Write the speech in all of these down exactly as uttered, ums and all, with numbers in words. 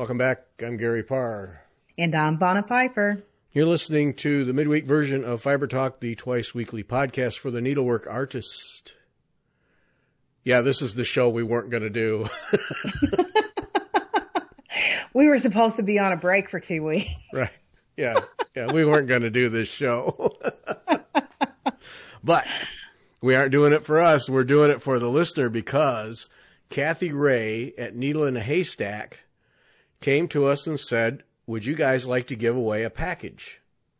Welcome back. I'm Gary Parr. And I'm Vonna Pfeiffer. You're listening to the midweek version of Fiber Talk, the twice weekly podcast for the needlework artist. Yeah, this is the show we weren't going to do. We were supposed to be on a break for two weeks. Right. Yeah. Yeah, we weren't going to do this show. But we aren't doing it for us. We're doing it for the listener because Kathy Ray at Needle in a Haystack came to us and said, would you guys like to give away a package?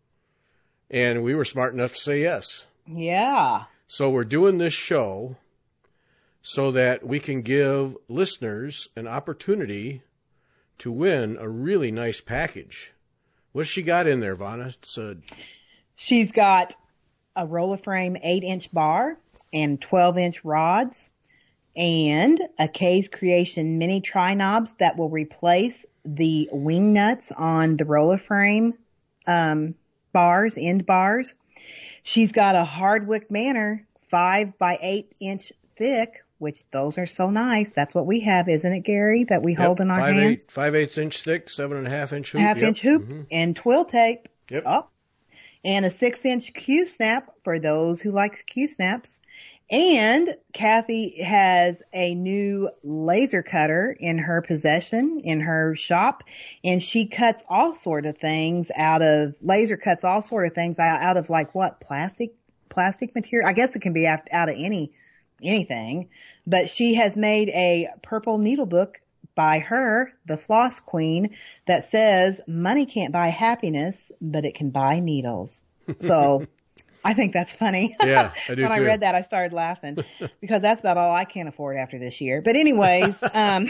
And we were smart enough to say yes. Yeah. So we're doing this show so that we can give listeners an opportunity to win a really nice package. What's she got in there, Vonna? It's a... She's got a roller frame eight inch bar and twelve inch rods and a Kay's Creation mini tri-knobs that will replace the wing nuts on the roller frame um, bars, end bars. She's got a Hardwick Manor five by eight inch thick, which those are so nice. That's what we have, isn't it, Gary? That we yep, hold in our five, hands. Eight, five eighths inch thick, seven and a half inch hoop. Half yep. inch hoop mm-hmm. and twill tape. Yep. Oh, and a six inch Q snap for those who like Q snaps. And Kathy has a new laser cutter in her possession, in her shop, and she cuts all sort of things out of, laser cuts all sort of things out, out of like what, plastic, plastic material? I guess it can be out, out of any, anything, but she has made a purple needle book by her, the Floss Queen, that says money can't buy happiness, but it can buy needles. So I think that's funny. Yeah, I do when too. I read that, I started laughing because that's about all I can afford after this year. But anyways, um,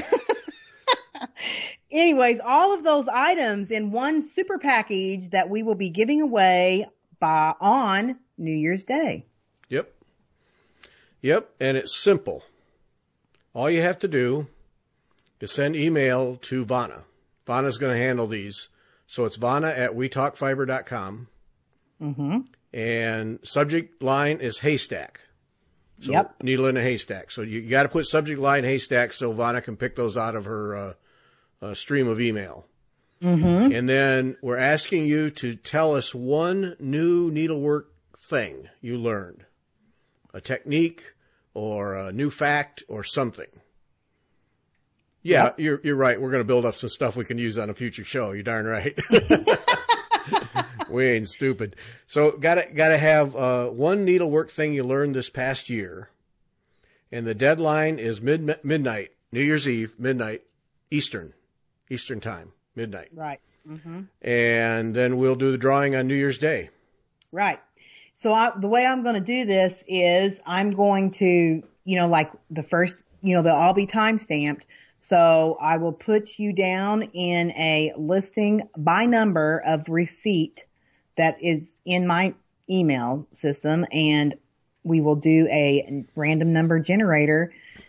anyways, all of those items in one super package that we will be giving away by on New Year's Day. Yep. Yep. And it's simple. All you have to do is send email to Vonna. Vanna's going to handle these. So it's Vonna at we talk fiber dot com. Mm-hmm. And subject line is haystack. So yep. Needle in a haystack. So you, you got to put subject line haystack so Vonna can pick those out of her uh, uh, stream of email. Mm-hmm. And then we're asking you to tell us one new needlework thing you learned. A technique or a new fact or something. Yeah, yep. you're you're right. We're going to build up some stuff we can use on a future show. You're darn right. We ain't stupid. So gotta gotta have uh, one needlework thing you learned this past year, and the deadline is mid midnight, New Year's Eve, midnight, Eastern, Eastern time, midnight. Right. Mm-hmm. And then we'll do the drawing on New Year's Day. Right. So I, the way I'm going to do this is I'm going to, you know, like the first, you know, they'll all be time stamped. So I will put you down in a listing by number of receipt that is in my email system, and we will do a random number generator,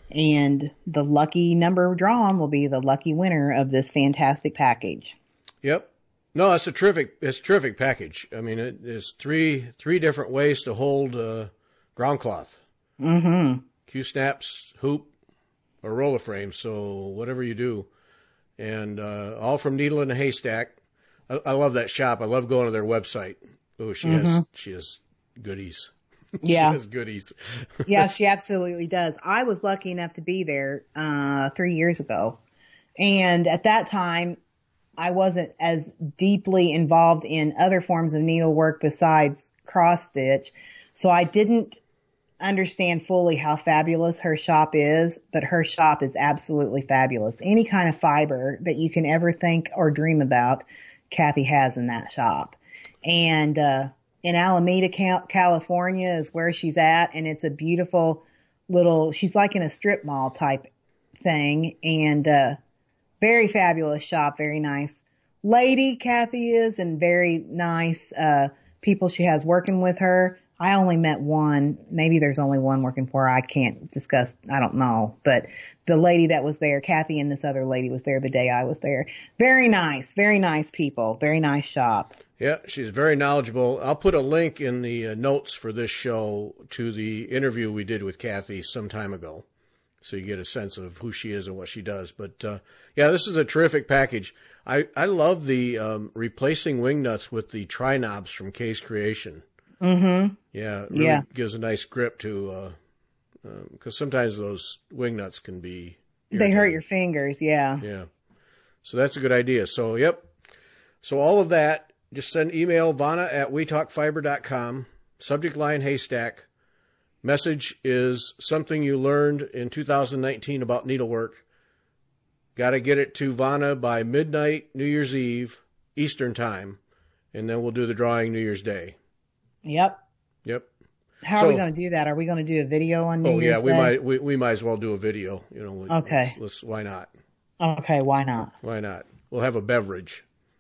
and the lucky number drawn will be the lucky winner of this fantastic package. Yep. No, it's a terrific, it's a terrific package. I mean, it is three, three different ways to hold uh, ground cloth. Mm-hmm. Q-snaps, hoop, or roller frame. So whatever you do. And uh, all from Needle in a Haystack. I, I love that shop. I love going to their website. Oh, she mm-hmm. has, she has goodies. Yeah. She has goodies. Yeah, she absolutely does. I was lucky enough to be there uh, three years ago. And at that time, I wasn't as deeply involved in other forms of needlework besides cross stitch. So I didn't understand fully how fabulous her shop is, but her shop is absolutely fabulous. Any kind of fiber that you can ever think or dream about, Kathy has in that shop. And uh in Alameda, California is where she's at, and it's a beautiful little, she's like in a strip mall type thing, and uh very fabulous shop, very nice lady Kathy is, and very nice uh people she has working with her. I only met one. Maybe there's only one working for her. I can't discuss. I don't know. But the lady that was there, Kathy, and this other lady was there the day I was there. Very nice. Very nice people. Very nice shop. Yeah, she's very knowledgeable. I'll put a link in the uh, notes for this show to the interview we did with Kathy some time ago. so you get a sense of who she is and what she does. But uh, yeah, this is a terrific package. I, I love the um, replacing wing nuts with the tri-knobs from Kay's Creation. Mm-hmm. Yeah, it really yeah. gives a nice grip to, uh, because um, sometimes those wing nuts can be irritating. They hurt your fingers, yeah. Yeah. So that's a good idea. So, yep. So all of that, just send email Vonna at we talk fiber dot com, subject line haystack. Message is something you learned in two thousand nineteen about needlework. Got to get it to Vonna by midnight, New Year's Eve, Eastern time, and then we'll do the drawing New Year's Day. Yep. Yep. How so, are we going to do that? Are we going to do a video on New oh, Year's yeah, we Day? might we, we might as well do a video. You know. Okay. Let's, let's why not? Okay, why not? Why not? We'll have a beverage.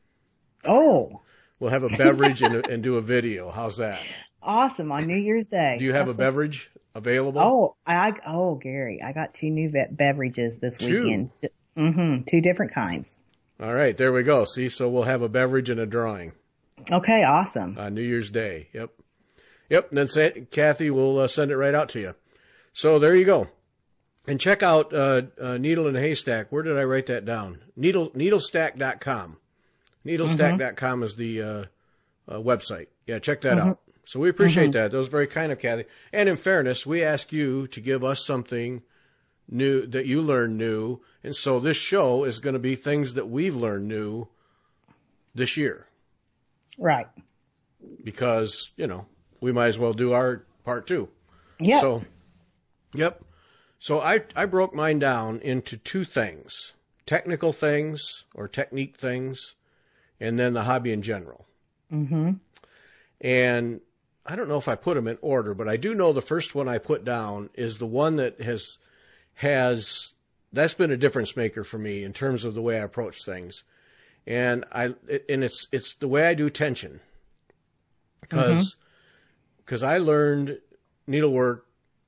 Oh. We'll have a beverage and, and do a video. How's that? Awesome, on New Year's Day. Do you have That's a beverage what... available? Oh, I oh Gary, I got two new be- beverages this two. weekend. Mm-hmm. Two different kinds. All right, there we go. See, so we'll have a beverage and a drawing. Okay, awesome. On New Year's Day. Yep. Yep, and then say, Kathy will uh, send it right out to you. So there you go. And check out uh, uh, Needle and Haystack. Where did I write that down? Needle needlestack dot com. needlestack dot com mm-hmm. is the uh, uh, website. Yeah, check that mm-hmm. out. So we appreciate mm-hmm. that. That was very kind of Kathy. And in fairness, we ask you to give us something new that you learned new. And so this show is going to be things that we've learned new this year. Right. Because, you know, we might as well do our part too. Yeah. So, yep. So I, I broke mine down into two things, technical things or technique things, and then the hobby in general. Mm-hmm. And I don't know if I put them in order, but I do know the first one I put down is the one that has, has, that's been a difference maker for me in terms of the way I approach things. And I, and it's, it's the way I do tension. Because, because mm-hmm. I learned needlework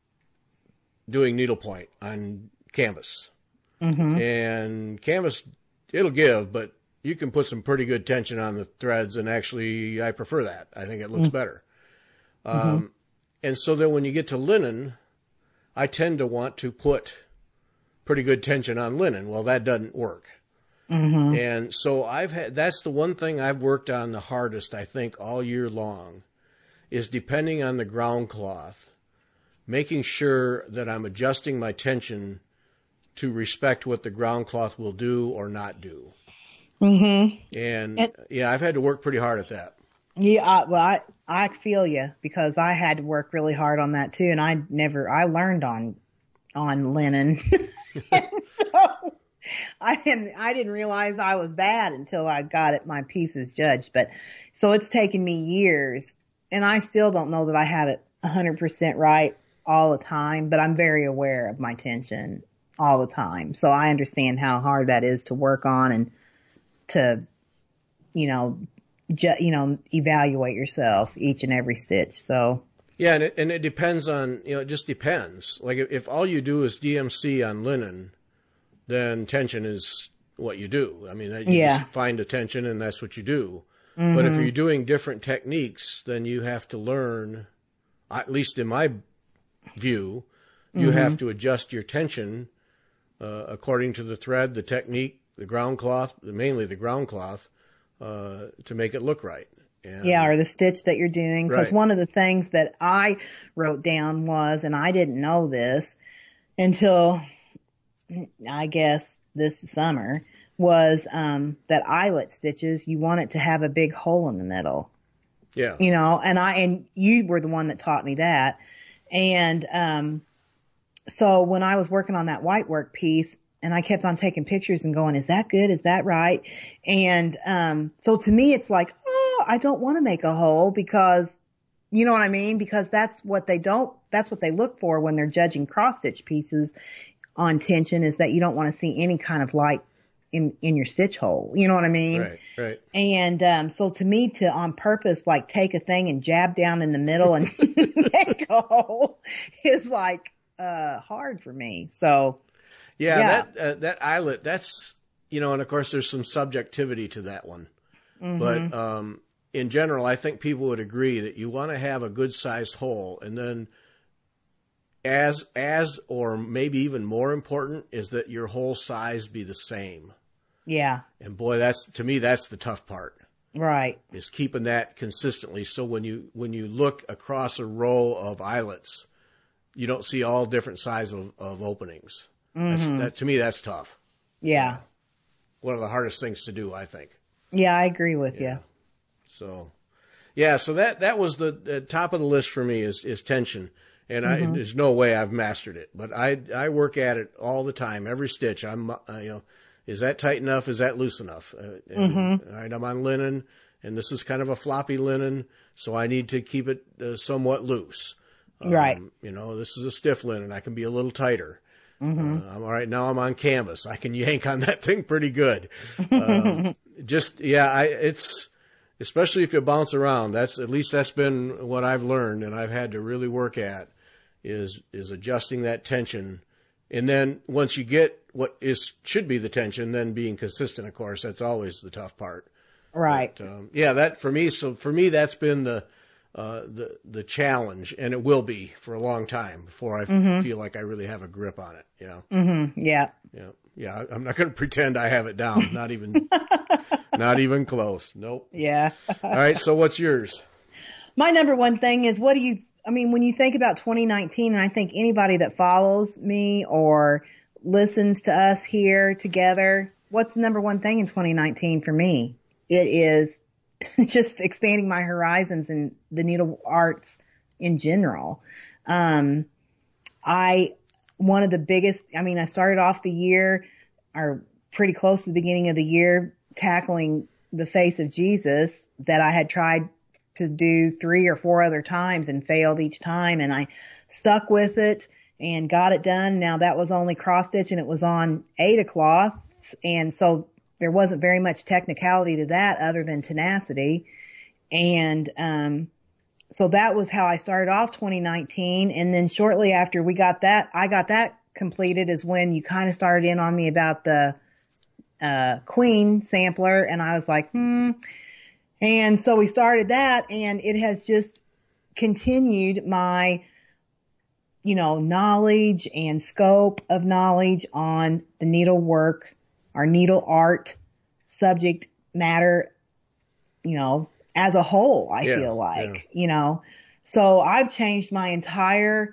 doing needlepoint on canvas. Mm-hmm. And canvas, it'll give, but you can put some pretty good tension on the threads, and actually I prefer that. I think it looks mm-hmm. better. Um, mm-hmm. And so then when you get to linen, I tend to want to put pretty good tension on linen. Well, that doesn't work. Mm-hmm. And so I've had, that's the one thing I've worked on the hardest, I think, all year long, is depending on the ground cloth, making sure that I'm adjusting my tension to respect what the ground cloth will do or not do. Mm-hmm. And, and yeah, I've had to work pretty hard at that. Yeah, I, well, I I feel you, because I had to work really hard on that too, and I never I learned on on linen, and so I didn't I didn't realize I was bad until I got it my pieces judged. But so it's taken me years, and I still don't know that I have it one hundred percent right all the time, but I'm very aware of my tension all the time, so I understand how hard that is to work on and to, you know. Ju- you know, evaluate yourself each and every stitch. So yeah, and it, and it depends on, you know, it just depends. Like if, if all you do is D M C on linen, then tension is what you do. I mean, you yeah. just find a tension and that's what you do. Mm-hmm. But if you're doing different techniques, then you have to learn, at least in my view, you mm-hmm. have to adjust your tension uh, according to the thread, the technique, the ground cloth, mainly the ground cloth. Uh, to make it look right. And, yeah, or the stitch that you're doing. Because right. one of the things that I wrote down was, and I didn't know this until, I guess, this summer, was um, that eyelet stitches, you want it to have a big hole in the middle. Yeah. You know, and I and you were the one that taught me that. And um, so when I was working on that white work piece, and I kept on taking pictures and going, is that good? Is that right? And um, so to me, it's like, oh, I don't want to make a hole, because, you know what I mean? Because that's what they don't, that's what they look for when they're judging cross stitch pieces on tension, is that you don't want to see any kind of light in, in your stitch hole. You know what I mean? Right, right. And um, so to me, to on purpose, like take a thing and jab down in the middle and make a hole is like uh, hard for me. So. Yeah, yeah, that uh, that eyelet, that's, you know, and of course there's some subjectivity to that one. Mm-hmm. But um, in general, I think people would agree that you want to have a good sized hole, and then as as or maybe even more important is that your hole size be the same. Yeah. And boy, that's to me that's the tough part. Right. Is keeping that consistently. So when you when you look across a row of eyelets, you don't see all different sizes of, of openings. Mm-hmm. That's, that to me that's tough. Yeah. Uh, one of the hardest things to do, I think. Yeah, I agree with yeah. you. So, yeah, so that that was the, the top of the list for me is is tension. And mm-hmm. I, there's no way I've mastered it, but I I work at it all the time, every stitch. I'm uh, you know, is that tight enough? Is that loose enough? Uh, and, mm-hmm. All right, I'm on linen, and this is kind of a floppy linen, so I need to keep it uh, somewhat loose. Um, right. You know, this is a stiff linen. I can be a little tighter. Mm-hmm. Uh, I'm all right. Now I'm on canvas. I can yank on that thing pretty good. Um, just yeah, I it's. Especially if you bounce around, that's at least that's been what I've learned, and I've had to really work at is is adjusting that tension, and then once you get what is should be the tension, then being consistent. Of course, that's always the tough part. Right. But, um, yeah, that for me. So for me, that's been the uh, the the challenge, and it will be for a long time before I mm-hmm. feel like I really have a grip on it. You know. Mm-hmm. Yeah. Yeah. Yeah. I'm not going to pretend I have it down. Not even. Not even close. Nope. Yeah. All right. So what's yours? My number one thing is, what do you, I mean, when you think about twenty nineteen, and I think anybody that follows me or listens to us here together, what's the number one thing in twenty nineteen for me? It is just expanding my horizons in the needle arts in general. Um, I, one of the biggest, I mean, I started off the year or pretty close to the beginning of the year tackling the face of Jesus that I had tried to do three or four other times and failed each time. And I stuck with it and got it done. Now that was only cross stitch and it was on Aida cloth. And so there wasn't very much technicality to that other than tenacity. And, um, so that was how I started off twenty nineteen. And then shortly after we got that, I got that completed is when you kind of started in on me about the, uh, Queen sampler. And I was like, hmm. And so we started that, and it has just continued my, you know, knowledge and scope of knowledge on the needlework, our needle art subject matter, you know, as a whole, I yeah, feel like, yeah. you know, so I've changed my entire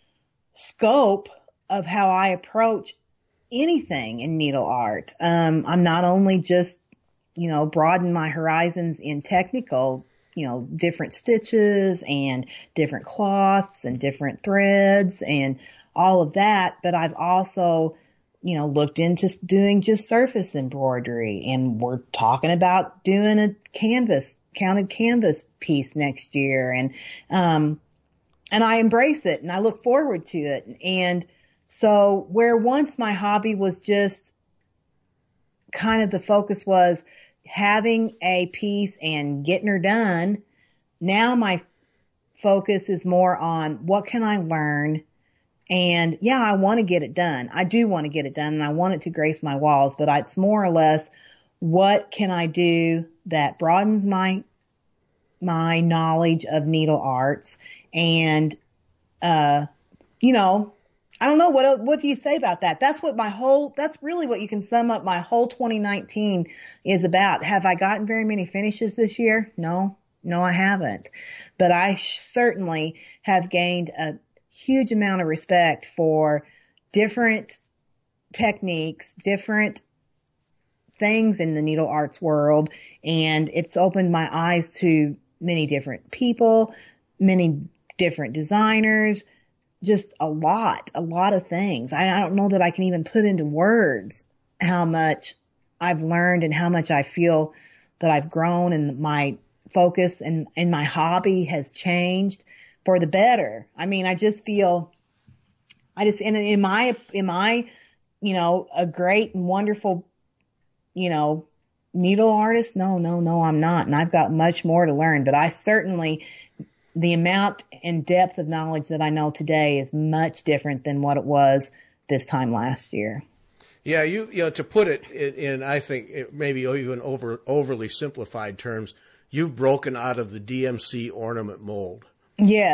scope of how I approach anything in needle art. Um, I'm not only just, you know, broaden my horizons in technical, you know, different stitches and different cloths and different threads and all of that, but I've also, you know, looked into doing just surface embroidery, and we're talking about doing a canvas, counted canvas piece next year. And, um, and I embrace it and I look forward to it. And so where once my hobby was just kind of the focus was having a piece and getting her done, now my focus is more on what can I learn? And yeah, I want to get it done. I do want to get it done and I want it to grace my walls, but it's more or less what can I do that broadens my, my knowledge of needle arts and, uh, you know, I don't know. What, what do you say about that? That's what my whole, that's really what you can sum up my whole twenty nineteen is about. Have I gotten very many finishes this year? No, no, I haven't, but I certainly have gained a huge amount of respect for different techniques, different things in the needle arts world. And it's opened my eyes to many different people, many different designers, just a lot, a lot of things. I, I don't know that I can even put into words how much I've learned and how much I feel that I've grown and my focus and, and my hobby has changed for the better. I mean, I just feel, I just, in, in my, in my, you know, a great and wonderful, you know, needle artist? No, no, no, I'm not. And I've got much more to learn, but I certainly, the amount and depth of knowledge that I know today is much different than what it was this time last year. Yeah, you you know, to put it in, in I think it maybe even over overly simplified terms, you've broken out of the D M C ornament mold. Yes,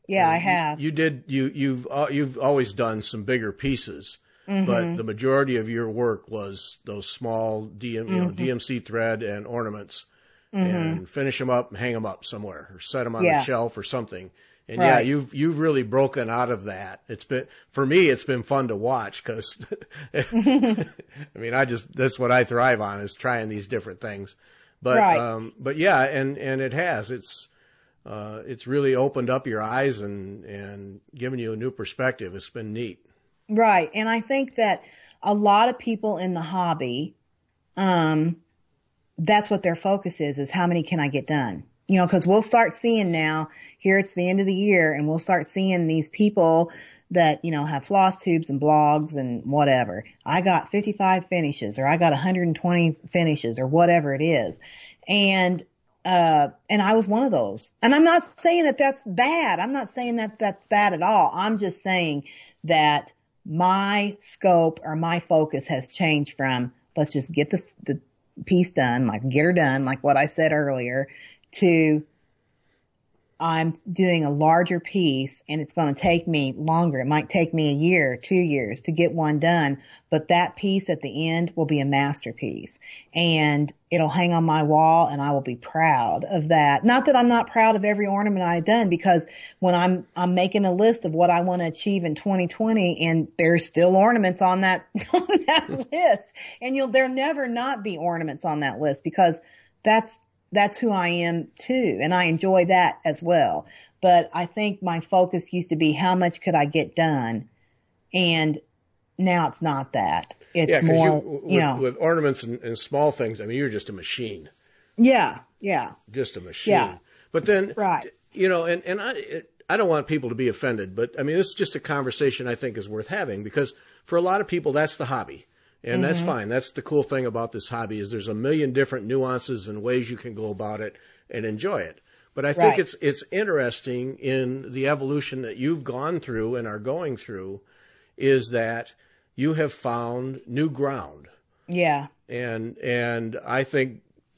Yeah, Uh, I you, have. you did. You you've uh, you've always done some bigger pieces, Mm-hmm. but the majority of your work was those small D M, you know, Mm-hmm. D M C thread and ornaments, Mm-hmm. and finish them up and hang them up somewhere, or set them on Yeah. a shelf or something. And Right. yeah, you've you've really broken out of that. It's been for me. It's been fun to watch because, I mean, I just that's what I thrive on is trying these different things. But Right. um, but yeah, and and it has. It's uh, it's really opened up your eyes and and given you a new perspective. It's been neat. Right. And I think that a lot of people in the hobby, um, that's what their focus is, is how many can I get done? You know, cause we'll start seeing now here it's the end of the year and we'll start seeing these people that, you know, have floss tubes and blogs and whatever. I got fifty-five finishes or I got one hundred twenty finishes or whatever it is. And, uh, and I was one of those. And I'm not saying that that's bad. I'm not saying that that's bad at all. I'm just saying that my scope or my focus has changed from let's just get the, the piece done, like get her done, like what I said earlier, to I'm doing a larger piece and it's going to take me longer. It might take me a year, two years to get one done, but that piece at the end will be a masterpiece and it'll hang on my wall and I will be proud of that. Not that I'm not proud of every ornament I've done because when I'm, I'm making a list of what I want to achieve in twenty twenty and there's still ornaments on that, on that list and you'll, there'll never not be ornaments on that list because that's, That's who I am too. And I enjoy that as well. But I think my focus used to be how much could I get done? And now it's not that. It's Yeah, because more, you, you, with, know, with ornaments and, and small things, I mean, you're just a machine. yeah, yeah, Just a machine. Yeah. But then, right. you know, and, and I, it, I don't want people to be offended, but I mean, this is just a conversation I think is worth having because for a lot of people, that's the hobby. And mm-hmm. that's fine. That's the cool thing about this hobby is there's a million different nuances and ways you can go about it and enjoy it. But I think Right. it's it's interesting in the evolution that you've gone through and are going through is that you have found new ground. Yeah. And and I think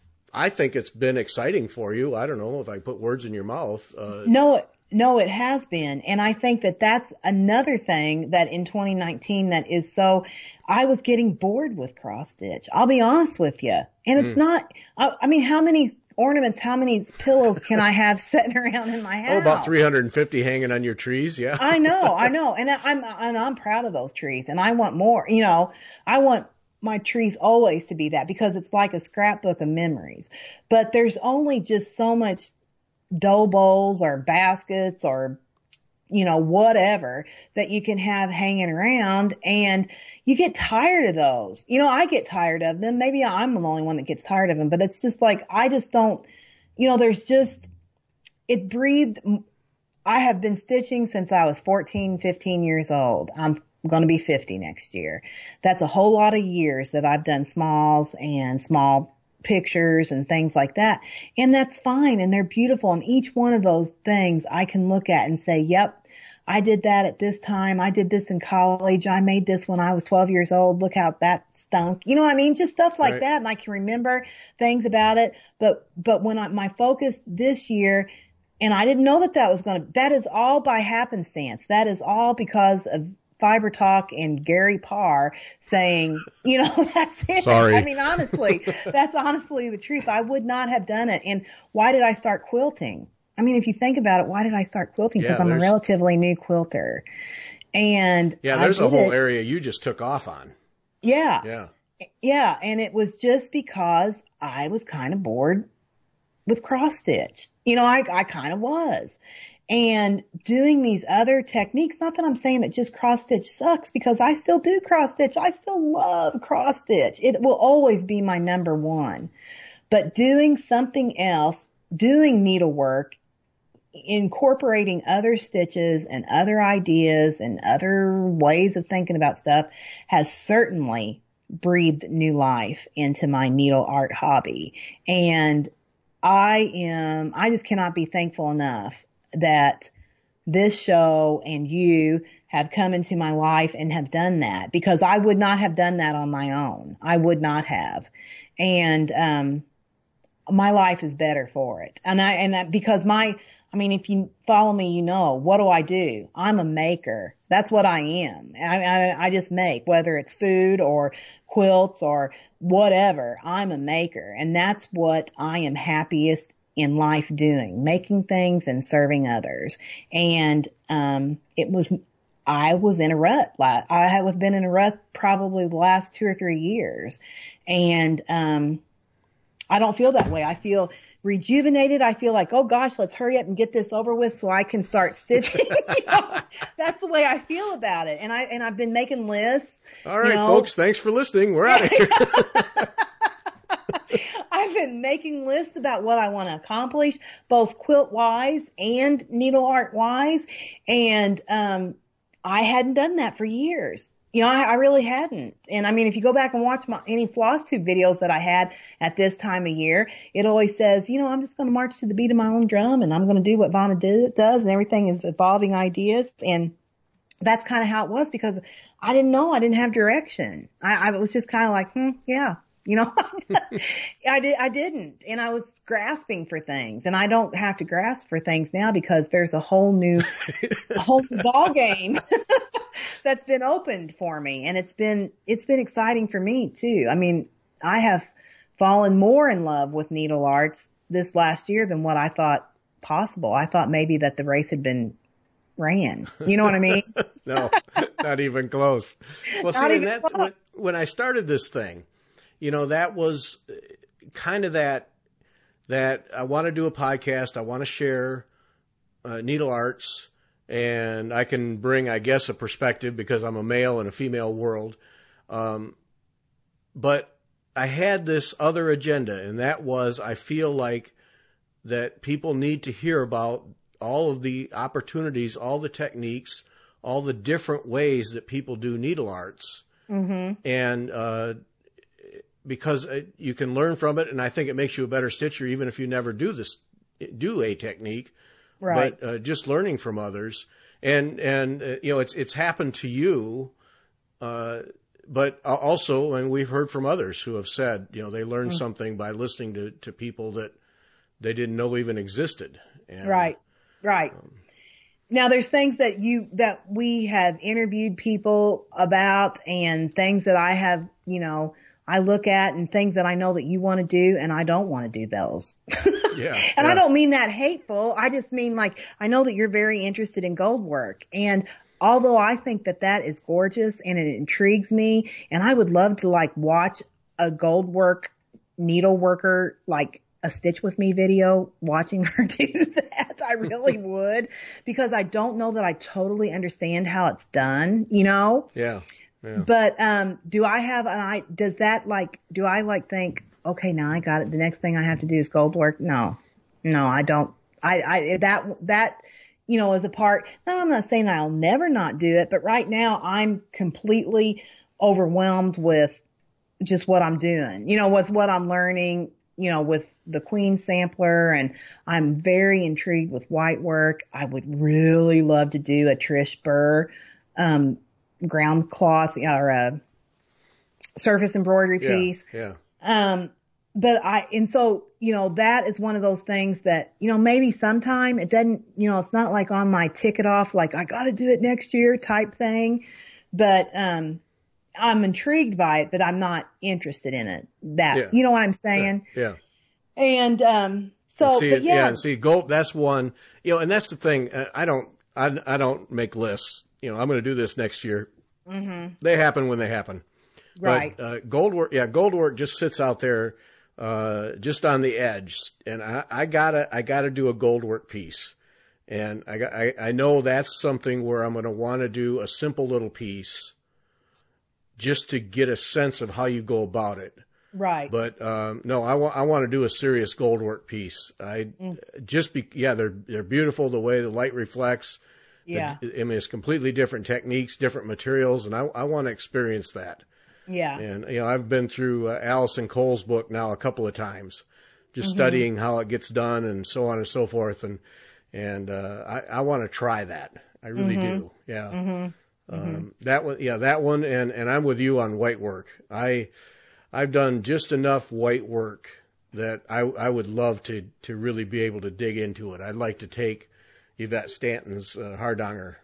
I think it's been exciting for you. I don't know if I put words in your mouth. Uh, No, No, it has been. And I think that that's another thing that in twenty nineteen that is so, I was getting bored with cross stitch. I'll be honest with you. And it's mm. not, I, I mean, how many ornaments, how many pillows can I have sitting around in my house? Oh, about three hundred fifty hanging on your trees. Yeah. I know, I know. And I'm, and I'm proud of those trees and I want more, you know, I want my trees always to be that because it's like a scrapbook of memories, but there's only just so much dough bowls or baskets or, you know, whatever that you can have hanging around and you get tired of those. You know, I get tired of them. Maybe I'm the only one that gets tired of them, but it's just like, I just don't, you know, there's just, it breathed. I have been stitching since I was fourteen, fifteen years old. I'm going to be fifty next year. That's a whole lot of years that I've done smalls and small pictures and things like that. And that's fine. And they're beautiful. And each one of those things I can look at and say, yep, I did that at this time. I did this in college. I made this when I was twelve years old. Look how that stunk. You know what I mean? Just stuff like right. that. And I can remember things about it. But, but when I, my focus this year, and I didn't know that that was going to, that is all by happenstance. That is all because of Fiber Talk and Gary Parr saying, you know, that's it. Sorry. I mean, honestly, that's honestly the truth. I would not have done it. And why did I start quilting? I mean, if you think about it, why did I start quilting? Because yeah, I'm a relatively new quilter. And yeah, there's a whole it. area you just took off on. Yeah. Yeah. Yeah. And it was just because I was kind of bored with cross stitch. You know, I, I kind of was. And doing these other techniques, not that I'm saying that just cross stitch sucks because I still do cross stitch. I still love cross stitch. It will always be my number one. But doing something else, doing needlework, incorporating other stitches and other ideas and other ways of thinking about stuff has certainly breathed new life into my needle art hobby. And I am, I just cannot be thankful enough that this show and you have come into my life and have done that because I would not have done that on my own. I would not have. And, um, my life is better for it. And I, and that, because my, I mean, if you follow me, you know, what do I do? I'm a maker. That's what I am. I, I, I just make, whether it's food or quilts or whatever. I'm a maker. And that's what I am happiest in life doing, making things and serving others. And, um, it was, I was in a rut. I have been in a rut probably the last two or three years. And, um, I don't feel that way. I feel rejuvenated. I feel like, oh gosh, let's hurry up and get this over with so I can start stitching. You know, that's the way I feel about it. And I, and I've been making lists. All right, you know. Folks, thanks for listening. We're out of here. I've been making lists about what I want to accomplish, both quilt wise and needle art wise. And, um, I hadn't done that for years. You know, I, I really hadn't. And I mean, if you go back and watch my, any floss tube videos that I had at this time of year, it always says, you know, I'm just going to march to the beat of my own drum and I'm going to do what Vonna do, does, and everything is evolving ideas. And that's kind of how it was, because I didn't know, I didn't have direction. I, I was just kind of like, hmm, yeah, you know, I did, I didn't. And I was grasping for things, and I don't have to grasp for things now because there's a whole new, a whole new ball game that's been opened for me. And it's been, it's been exciting for me too. I mean, I have fallen more in love with needle arts this last year than what I thought possible. I thought maybe that the race had been ran. You know what I mean? No, not even close. Well, Not see, even and that's close. when, when I started this thing, you know, that was kind of that, that I want to do a podcast. I want to share uh, needle arts, and I can bring, I guess, a perspective because I'm a male in a female world. Um, but I had this other agenda, and that was, I feel like that people need to hear about all of the opportunities, all the techniques, all the different ways that people do needle arts. Mm-hmm. And, uh, because you can learn from it, and I think it makes you a better stitcher, even if you never do this, do a technique, Right. but uh, just learning from others. And, and, uh, you know, it's, it's happened to you, uh, but also, and we've heard from others who have said, you know, they learned mm-hmm. something by listening to, to people that they didn't know even existed. And, right. Right. Um, now there's things that you, that we have interviewed people about, and things that I have, you know, I look at, and things that I know that you want to do, and I don't want to do those. Yeah. And yeah. I don't mean that hateful. I just mean, like, I know that you're very interested in gold work. And although I think that that is gorgeous and it intrigues me, and I would love to, like, watch a gold work needle worker, like a Stitch With Me video, watching her do that. I really would, because I don't know that I totally understand how it's done, you know? Yeah. Yeah. But, um, do I have an I, does that like, do I like think, okay, now I got it. The next thing I have to do is gold work. No, no, I don't. I, I, that, that, you know, is a part. No, I'm not saying I'll never not do it, but right now I'm completely overwhelmed with just what I'm doing, you know, with what I'm learning, you know, with the Queen sampler, and I'm very intrigued with white work. I would really love to do a Trish Burr, um, ground cloth or a surface embroidery yeah, piece. Yeah. Um, but I, and so, you know, that is one of those things that, you know, maybe sometime it doesn't, you know, it's not like on my ticket off, like I got to do it next year type thing. But, um, I'm intrigued by it, but I'm not interested in it. That, yeah. you know what I'm saying? Yeah. yeah. And, um, so, and see, but yeah. yeah, and see, gold, that's one, you know, and that's the thing. I don't, I, I don't make lists. You know, I'm going to do this next year. Mm-hmm. They happen when they happen. Right. But, uh, gold work, yeah, gold work just sits out there, uh, just on the edge. And I, I gotta, I gotta do a gold work piece. And I got, I, I know that's something where I'm going to want to do a simple little piece just to get a sense of how you go about it. Right. But, um, no, I want, I want to do a serious gold work piece. I mm. just be, yeah, they're, they're beautiful the way the light reflects. Yeah. The, I mean, it's completely different techniques, different materials, and I, I want to experience that. Yeah. And, you know, I've been through uh, Allison Cole's book now a couple of times, just mm-hmm. studying how it gets done and so on and so forth. And, and, uh, I, I want to try that. I really mm-hmm. do. Yeah. Mm-hmm. Um, mm-hmm. that one, yeah, that one. And, and I'm with you on white work. I, I've done just enough white work that I, I would love to, to really be able to dig into it. I'd like to take Yvette Stanton's uh, Hardanger,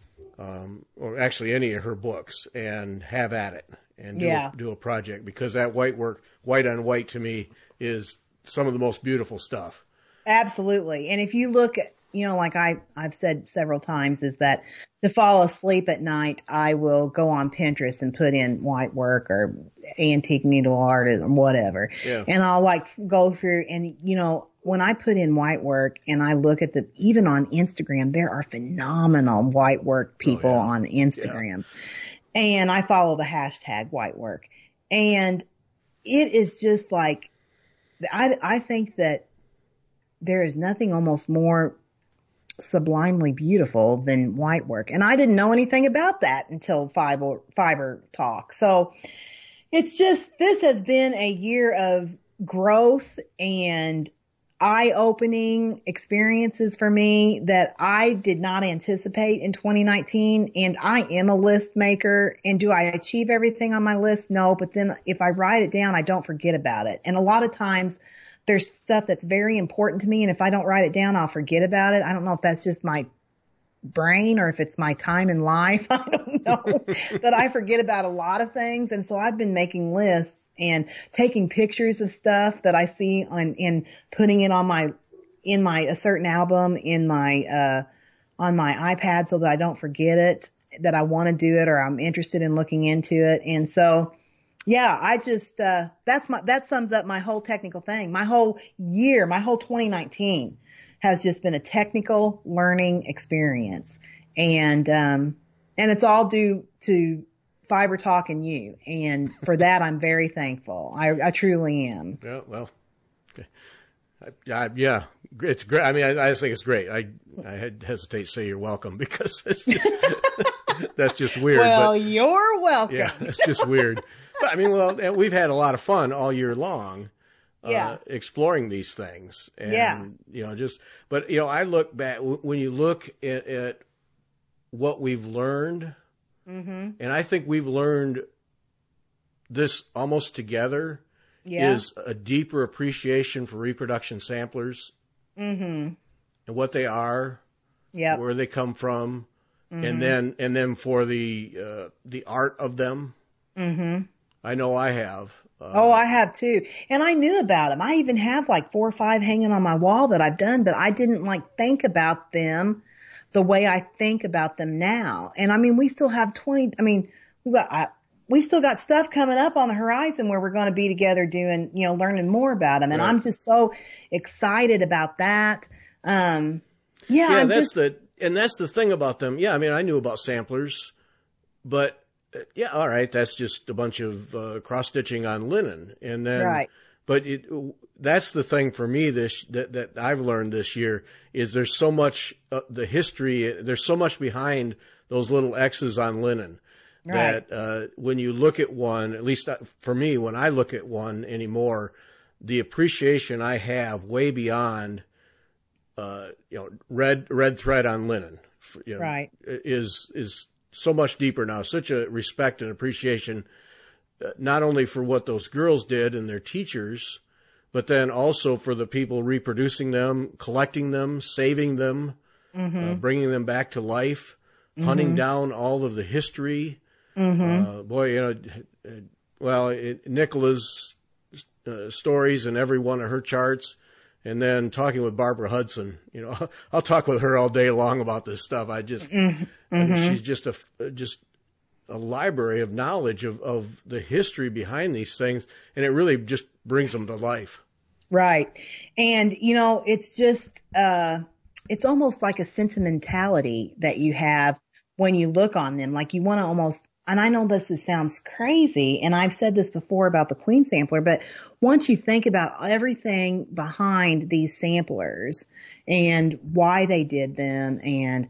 um, or actually any of her books, and have at it and do, Yeah. a, do a project, because that white work, white on white, to me is some of the most beautiful stuff. Absolutely. And if you look at, you know, like I, I've said several times, is that to fall asleep at night, I will go on Pinterest and put in white work or antique needle art or whatever. Yeah. And I'll like go through and, you know, when I put in white work and I look at the, even on Instagram, there are phenomenal white work people oh, yeah. on Instagram. Yeah. And I follow the hashtag white work. And it is just like, I, I think that there is nothing almost more sublimely beautiful than white work. And I didn't know anything about that until Fiverr, Fiverr Talk. So it's just, this has been a year of growth and eye-opening experiences for me that I did not anticipate in twenty nineteen. And I am a list maker. And do I achieve everything on my list? No. But then if I write it down, I don't forget about it. And a lot of times there's stuff that's very important to me. And if I don't write it down, I'll forget about it. I don't know if that's just my brain or if it's my time in life. I don't know. But I forget about a lot of things. And so I've been making lists and taking pictures of stuff that I see on, and putting it on my, in my, a certain album in my, uh, on my iPad so that I don't forget it, that I want to do it or I'm interested in looking into it. And so, yeah, I just, uh, that's my, that sums up my whole technical thing. My whole year, my whole twenty nineteen has just been a technical learning experience. And, um, and it's all due to Fiverr Talk and you. And for that, I'm very thankful. I, I truly am. Yeah, well, okay. I, I, yeah, it's great. I mean, I, I just think it's great. I, I had hesitate to say you're welcome because it's just, that's just weird. Well, but, you're welcome. Yeah, it's just weird. But I mean, well, we've had a lot of fun all year long. Uh, yeah. exploring these things. And, yeah. you know, just, but, you know, I look back, when you look at, at what we've learned, mm-hmm. and I think we've learned this almost together, yeah. is a deeper appreciation for reproduction samplers mm-hmm. and what they are, yep. where they come from, mm-hmm. and then, and then for the, uh, the art of them. Mm-hmm. I know I have. Uh, oh, I have too. And I knew about them. I even have like four or five hanging on my wall that I've done, but I didn't like think about them the way I think about them now. And I mean, we still have twenty, I mean, we got, I, we still got stuff coming up on the horizon where we're going to be together doing, you know, learning more about them. And right. I'm just so excited about that. Um, yeah. Yeah, I'm that's just, the, and that's the thing about them. Yeah. I mean, I knew about samplers, but yeah, all right, that's just a bunch of uh, cross stitching on linen, and then, right. but it, that's the thing for me this that, that I've learned this year is there's so much uh, the history. There's so much behind those little X's on linen right. that uh, when you look at one, at least for me, when I look at one anymore, the appreciation I have way beyond, uh, you know, red red thread on linen, you know, right. is is. so much deeper now, such a respect and appreciation, uh, not only for what those girls did and their teachers, but then also for the people reproducing them, collecting them, saving them, mm-hmm. uh, bringing them back to life, mm-hmm. hunting down all of the history. Mm-hmm. Uh, boy, you know, well, it, Nicola's uh, stories and every one of her charts. And then talking with Barbara Hudson, you know, I'll talk with her all day long about this stuff. I just, mm-hmm. I mean, she's just a, just a library of knowledge of, of the history behind these things. And it really just brings them to life. Right. And, you know, it's just, uh, it's almost like a sentimentality that you have when you look on them. Like you want to almost, and I know this is, sounds crazy, and I've said this before about the Queen Sampler, but once you think about everything behind these samplers and why they did them and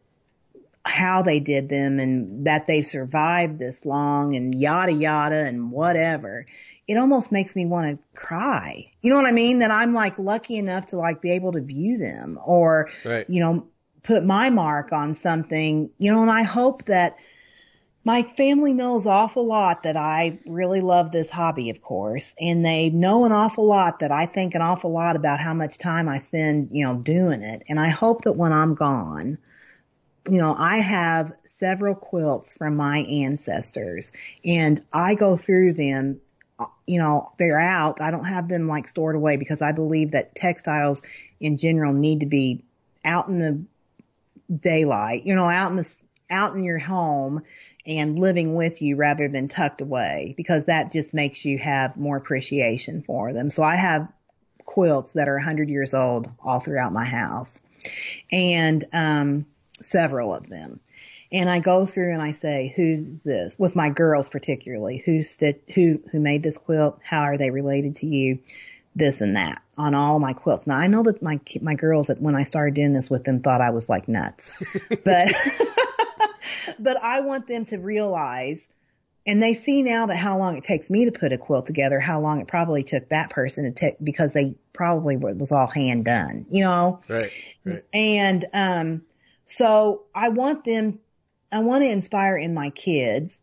how they did them and that they've survived this long and yada yada and whatever, it almost makes me want to cry. You know what I mean? That I'm like lucky enough to like be able to view them or, right. you know, put my mark on something, you know, and I hope that My family knows awful lot that I really love this hobby, of course, and they know an awful lot that I think an awful lot about how much time I spend, you know, doing it. And I hope that when I'm gone, you know, I have several quilts from my ancestors and I go through them, you know, they're out. I don't have them like stored away because I believe that textiles in general need to be out in the daylight, you know, out in the, out in your home and living with you rather than tucked away, because that just makes you have more appreciation for them. So I have quilts that are one hundred years old all throughout my house, and um several of them. And I go through and I say, who's this? With my girls particularly, who's sti- who who made this quilt? How are they related to you? This and that on all my quilts. Now I know that my my girls, that when I started doing this with them, thought I was like nuts, but but I want them to realize, and they see now that how long it takes me to put a quilt together, how long it probably took that person to take, because they probably were, it was all hand done, you know? Right, right. And, um, so I want them, I want to inspire in my kids,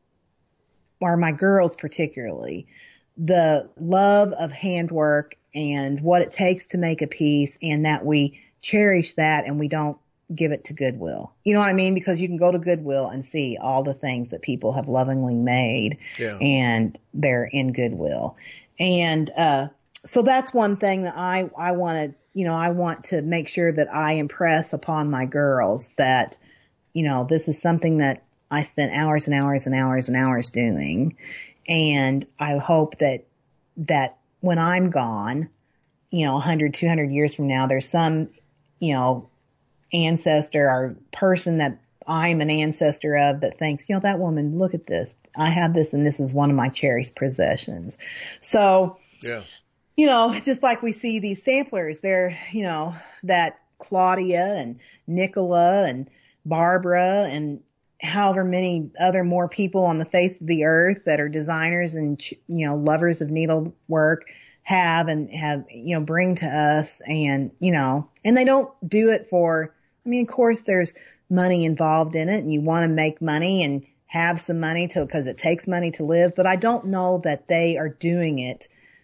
or my girls particularly, the love of handwork and what it takes to make a piece, and that we cherish that and we don't give it to Goodwill. You know what I mean? Because you can go to Goodwill and see all the things that people have lovingly made, yeah, and they're in Goodwill. And, uh, so that's one thing that I, I want to, you know, I want to make sure that I impress upon my girls that, you know, this is something that I spent hours and hours and hours and hours doing. And I hope that, that when I'm gone, you know, one hundred, two hundred years from now, there's some, you know, ancestor or person that I'm an ancestor of that thinks, you know, that woman, look at this. I have this and this is one of my cherished possessions. So, yeah, you know, just like we see these samplers, they're, you know, that Claudia and Nicola and Barbara and however many other more people on the face of the earth that are designers and, you know, lovers of needlework have and have, you know, bring to us. And, you know, and they don't do it for, I mean, of course there's money involved in it and you want to make money and have some money to, because it takes money to live, but I don't know that they are doing it.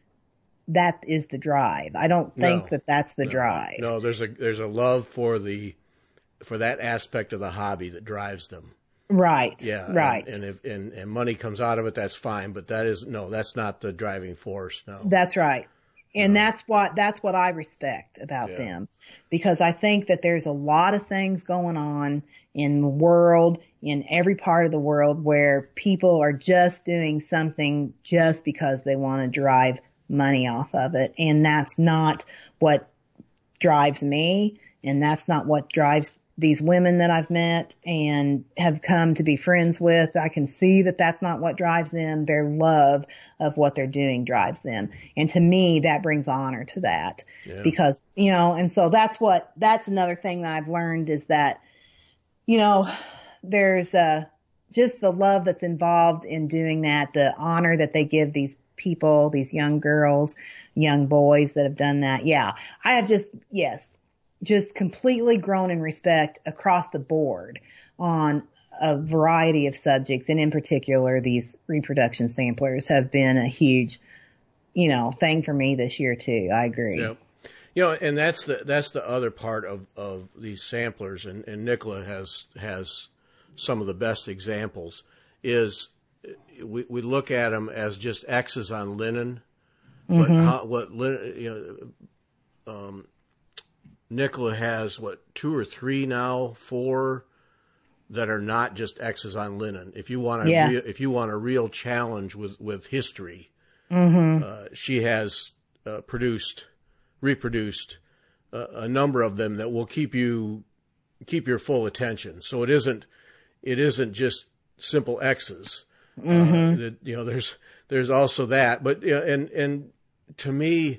That is the drive. I don't think no, that that's the no, drive. No, there's a, there's a love for the, for that aspect of the hobby that drives them. Right. Yeah. Right. And, and if, and, and money comes out of it, that's fine, but that is, no, that's not the driving force. No, that's right. And no. that's what, that's what I respect about yeah. them, because I think that there's a lot of things going on in the world, in every part of the world, where people are just doing something just because they want to drive money off of it. And that's not what drives me. And that's not what drives these women that I've met and have come to be friends with. I can see that that's not what drives them. Their love of what they're doing drives them. And to me, that brings honor to that yeah. because, you know, and so that's what, that's another thing that I've learned is that, you know, there's, uh, just the love that's involved in doing that, the honor that they give these people, these young girls, young boys that have done that. Yeah. I have just, yes. just completely grown in respect across the board on a variety of subjects. And in particular, these reproduction samplers have been a huge, you know, thing for me this year too. I agree. Yep. You know, and that's the, that's the other part of, of these samplers. And, and Nicola has, has some of the best examples is we, we look at them as just X's on linen, but mm-hmm. how, what, you know, um, Nicola has, what, two or three now, four that are not just X's on linen. If you want a yeah. real, if you want a real challenge with, with history, mm-hmm. uh, she has uh, produced, reproduced uh, a number of them that will keep you, keep your full attention. So it isn't, it isn't just simple X's. Mm-hmm. Uh, that, you know, there's, there's also that. But, uh, and, and to me,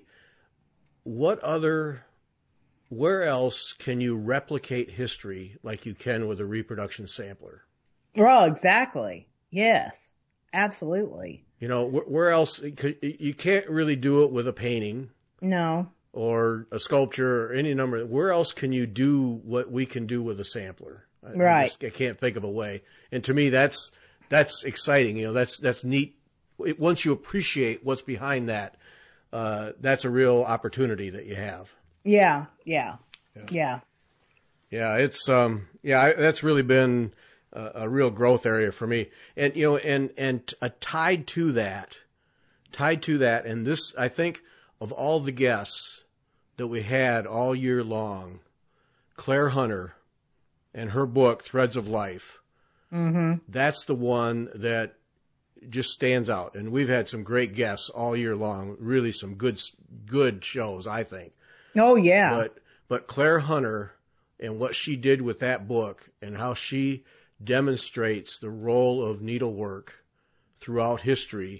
what other... where else can you replicate history like you can with a reproduction sampler? Oh, exactly. Yes, absolutely. You know, wh- where else? You can't really do it with a painting. No. Or a sculpture or any number. Where else can you do what we can do with a sampler? I, right. I, just, I can't think of a way. And to me, that's that's exciting. You know, that's that's neat. It, once you appreciate what's behind that, uh, that's a real opportunity that you have. Yeah, yeah, yeah, yeah. Yeah, it's um, yeah, I, that's really been a, a real growth area for me. And you know, and and uh, tied to that, tied to that, and this, I think, of all the guests that we had all year long, Claire Hunter and her book Threads of Life. Mm-hmm. That's the one that just stands out. And we've had some great guests all year long. Really, some good good shows, I think. Oh yeah. But but Claire Hunter and what she did with that book and how she demonstrates the role of needlework throughout history,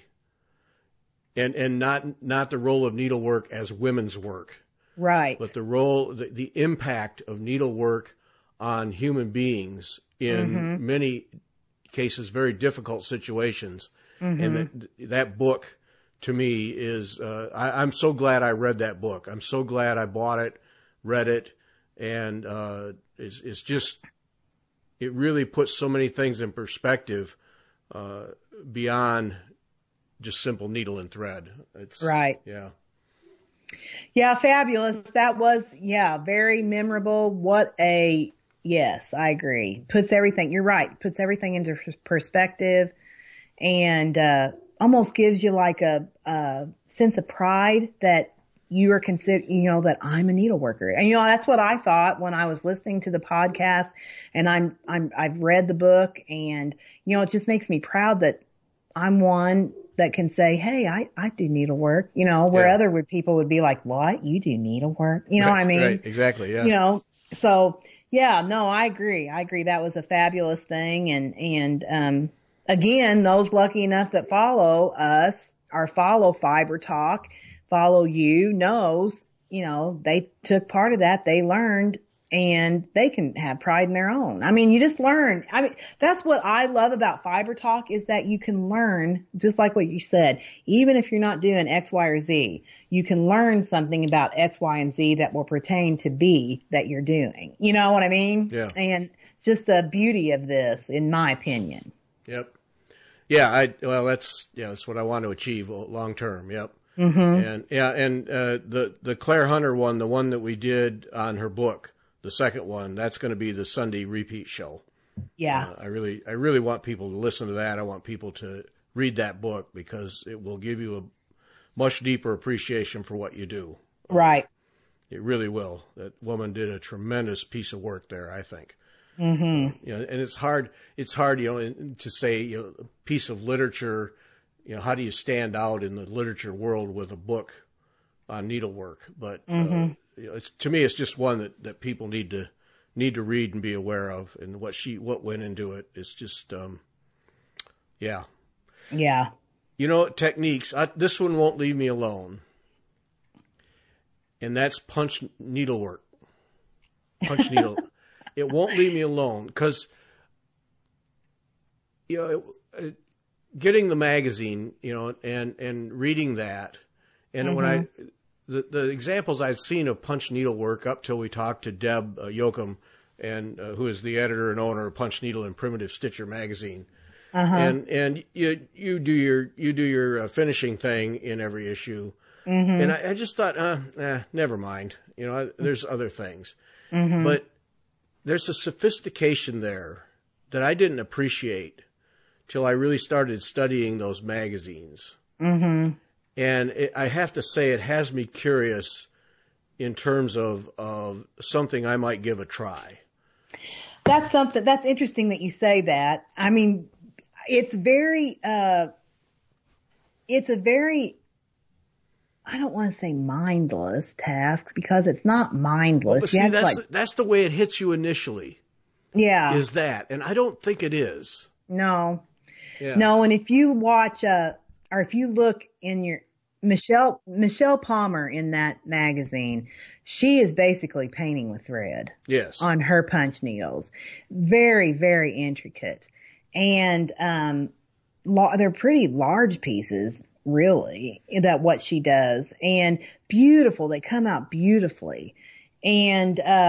and and not not the role of needlework as women's work, right? But the role, the, the impact of needlework on human beings in mm-hmm. many cases, very difficult situations. Mm-hmm. And that, that book, to me, is, uh, I, I'm so glad I read that book. I'm so glad I bought it, read it, and uh, it's, it's just, it really puts so many things in perspective uh, beyond just simple needle and thread. It's, right. Yeah. Yeah, fabulous. That was, yeah, very memorable. What a, yes, I agree. Puts everything, you're right, puts everything into perspective, and uh, almost gives you like a, a sense of pride that you are consider, you know, that I'm a needleworker. And, you know, that's what I thought when I was listening to the podcast, and I'm, I'm, I've read the book, and, you know, it just makes me proud that I'm one that can say, hey, I, I do needlework, you know, where yeah. other people would be like, what? You do needlework? You know right, what I mean? Right, exactly, yeah. You know, so yeah, no, I agree. I agree. That was a fabulous thing. And, and, um, again, those lucky enough that follow us or follow Fiber Talk, follow you, knows, you know, they took part of that. They learned, and they can have pride in their own. I mean, you just learn. I mean, that's what I love about Fiber Talk, is that you can learn, just like what you said, even if you're not doing X, Y, or Z, you can learn something about X, Y, and Z that will pertain to B that you're doing. You know what I mean? Yeah. And it's just the beauty of this, in my opinion. Yep. Yeah. I, well, that's, yeah, that's what I want to achieve long term. Yep. Mm-hmm. And yeah, and, uh, the, the Claire Hunter one, the one that we did on her book, the second one, that's going to be the Sunday repeat show. Yeah. Uh, I really, I really want people to listen to that. I want people to read that book, because it will give you a much deeper appreciation for what you do. Right. Um, it really will. That woman did a tremendous piece of work there, I think. Mm-hmm. Uh, you know, and it's hard, it's hard, you know, to say, you know, a piece of literature, you know, how do you stand out in the literature world with a book on needlework? But, mm-hmm. uh, you know, it's, to me, it's just one that, that people need to need to read and be aware of, and what she what went into it. It's just, um, yeah, yeah. You know, techniques. I, this one won't leave me alone, and that's punch needlework. Punch needle. It won't leave me alone, because, you know, it, getting the magazine, you know, and and reading that, and mm-hmm. when I. The, the examples I've seen of punch needlework up till we talked to Deb uh, Yoakum, and uh, who is the editor and owner of Punch Needle and Primitive Stitcher magazine, uh-huh. and and you you do your you do your uh, finishing thing in every issue, mm-hmm. and I, I just thought, uh, eh, never mind, you know, I, there's other things, mm-hmm. but there's a sophistication there that I didn't appreciate till I really started studying those magazines. Mm-hmm. And it, I have to say, it has me curious in terms of, of something I might give a try. That's something, that's interesting that you say that. I mean, it's very, uh, it's a very, I don't want to say mindless task, because it's not mindless. Well, see, you that's, like, that's the way it hits you initially. Yeah. Is that. And I don't think it is. No. Yeah. No, and if you watch, uh, or if you look in your, Michelle, Michelle Palmer in that magazine, she is basically painting with thread. Yes. On her punch needles. Very, very intricate. And, um, la- they're pretty large pieces, really, that what she does, and beautiful. They come out beautifully. And, uh,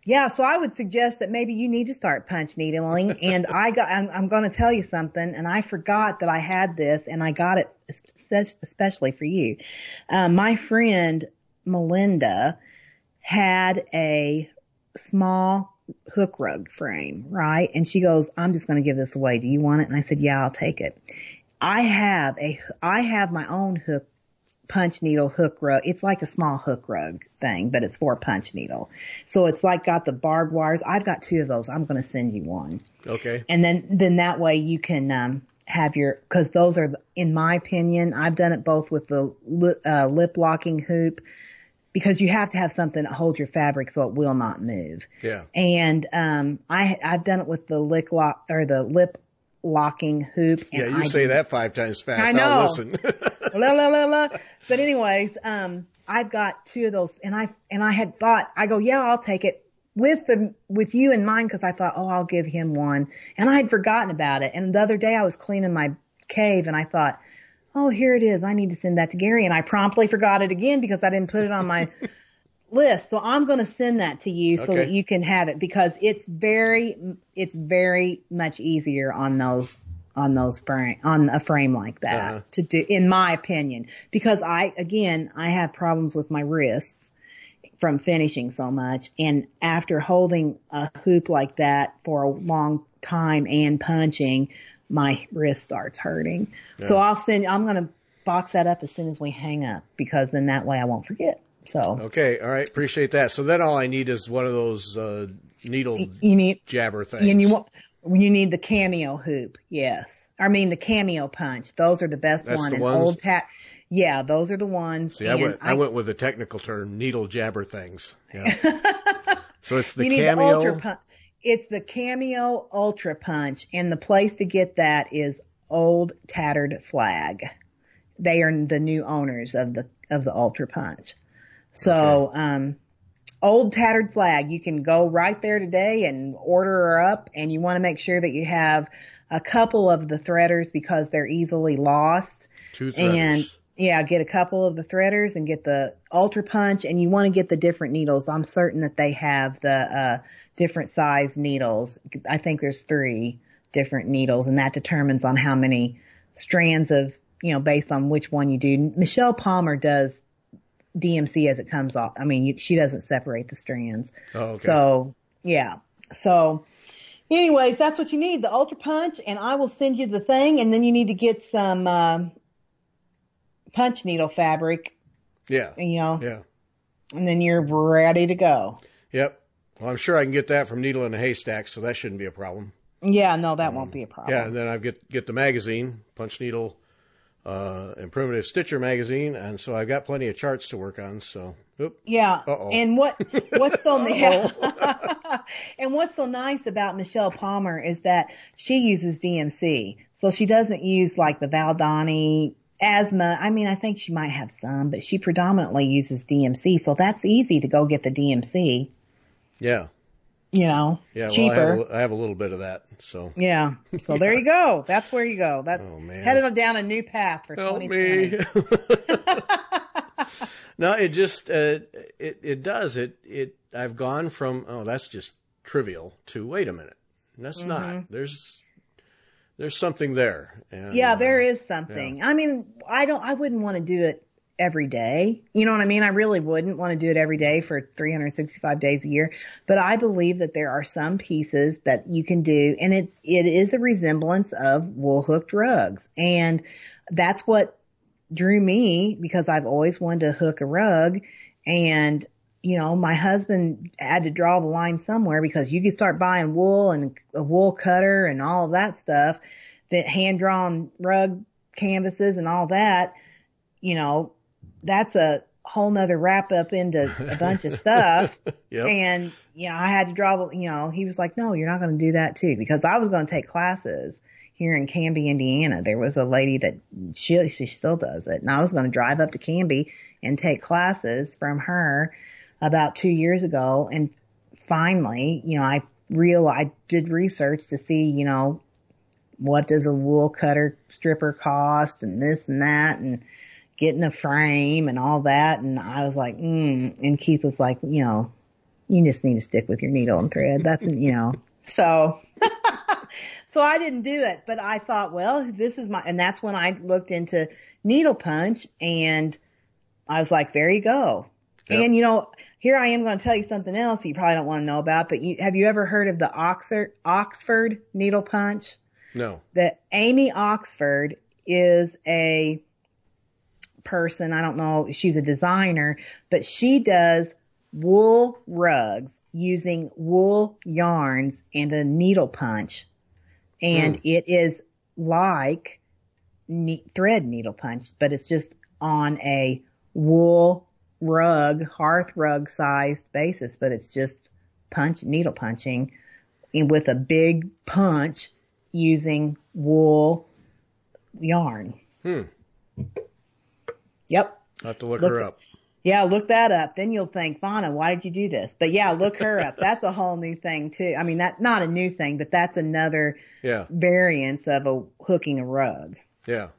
Yeah, so I would suggest that maybe you need to start punch needling. And I got, I'm, I'm going to tell you something, and I forgot that I had this, and I got it especially for you. Um, my friend Melinda had a small hook rug frame, right? And she goes, I'm just going to give this away. Do you want it? And I said, yeah, I'll take it. I have a, I have my own hook punch needle hook rug. It's like a small hook rug thing, but it's for punch needle. So it's like got the barbed wires. I've got two of those. I'm going to send you one. Okay. And then, then that way you can, um, have your, cause those are, in my opinion, I've done it both with the lip, uh, lip locking hoop, because you have to have something that holds your fabric so it will not move. Yeah. And, um, I, I've done it with the lip lock or the lip locking hoop. And yeah, you I say do, that five times fast. I know. I'll listen. la, la, la, la. But anyways, um, I've got two of those, and I and I had thought, I go, yeah, I'll take it with the with you in mind, because I thought, oh, I'll give him one, and I had forgotten about it. And the other day I was cleaning my cave, and I thought, oh, here it is. I need to send that to Gary, and I promptly forgot it again because I didn't put it on my list. So I'm going to send that to you so okay. that you can have it, because it's very it's very much easier on those. on those frame, on a frame like that uh-huh. to do, in my opinion, because I, again, I have problems with my wrists from finishing so much. And after holding a hoop like that for a long time and punching, my wrist starts hurting. Yeah. So I'll send, I'm going to box that up as soon as we hang up, because then that way I won't forget. So. Okay. All right. Appreciate that. So then all I need is one of those, uh, needle you need, jabber things. And you want, You need the cameo hoop, yes. I mean the cameo punch. Those are the best That's one. The and ones? old tat, yeah, those are the ones. See, I went, I, I went with the technical term, needle jabber things. Yeah. So it's the you need cameo. The ultra punch. It's the cameo ultra punch, and the place to get that is Old Tattered Flag. They are the new owners of the of the ultra punch. So, okay. um. Old Tattered Flag. You can go right there today and order her up, and you want to make sure that you have a couple of the threaders because they're easily lost. Two threaders. And yeah, get a couple of the threaders and get the Ultra Punch, and you want to get the different needles. I'm certain that they have the uh different size needles. I think there's three different needles, and that determines on how many strands of, you know, based on which one you do. Michelle Palmer does D M C as it comes off. I mean, you, she doesn't separate the strands. Oh, okay. So, yeah. So, anyways, that's what you need, the Ultra Punch, and I will send you the thing, and then you need to get some um, punch needle fabric. Yeah. You know. Yeah. And then you're ready to go. Yep. Well, I'm sure I can get that from Needle in a Haystack, so that shouldn't be a problem. Yeah, no, that um, won't be a problem. Yeah, and then I get get the magazine, Punch Needle uh, and Primitive Stitcher magazine, and so I've got plenty of charts to work on. So, oop. Yeah. Uh-oh. And what what's so and what's so nice about Michelle Palmer is that she uses D M C, so she doesn't use like the Valdani asthma. I mean, I think she might have some, but she predominantly uses D M C, so that's easy to go get the D M C. Yeah. You know, yeah, cheaper. Well, I, have a, I have a little bit of that, so. Yeah. So yeah. There you go. That's where you go. That's oh, man. Headed down a new path for Help twenty twenty. Me. No, it just, uh, it, it does. It, it, I've gone from, oh, that's just trivial to, wait a minute. That's mm-hmm. not. There's, there's something there. And, yeah, uh, there is something. Yeah. I mean, I don't, I wouldn't want to do it every day. You know what I mean? I really wouldn't want to do it every day for three hundred sixty-five days a year. But I believe that there are some pieces that you can do, and it's, it is a resemblance of wool hooked rugs. And that's what drew me, because I've always wanted to hook a rug. And, you know, my husband had to draw the line somewhere, because you could start buying wool and a wool cutter and all of that stuff, that hand drawn rug canvases and all that, you know, that's a whole nother wrap up into a bunch of stuff. Yep. And, you know, I had to draw, you know, he was like, no, you're not going to do that too, because I was going to take classes here in Canby, Indiana. There was a lady that she, she still does it. And I was going to drive up to Canby and take classes from her about two years ago. And finally, you know, I real, I did research to see, you know, what does a wool cutter stripper cost and this and that, and getting a frame and all that. And I was like, mm. And Keith was like, you know, you just need to stick with your needle and thread. That's, you know, so, so I didn't do it, but I thought, well, this is my, and that's when I looked into needle punch, and I was like, there you go. Yep. And, you know, here I am going to tell you something else you probably don't want to know about, but you, have you ever heard of the Oxford, Oxford needle punch? No. That Amy Oxford is a person, I don't know, she's a designer, but she does wool rugs using wool yarns and a needle punch. And mm. it is like ne- thread needle punch, but it's just on a wool rug, hearth rug sized basis, but it's just punch, needle punching and with a big punch using wool yarn. Hmm. Yep. I'll have to look, look her up. Yeah, look that up. Then you'll think, Fauna, why did you do this? But yeah, look her up. That's a whole new thing too. I mean, that's not a new thing, but that's another yeah. variance of a hooking a rug. Yeah.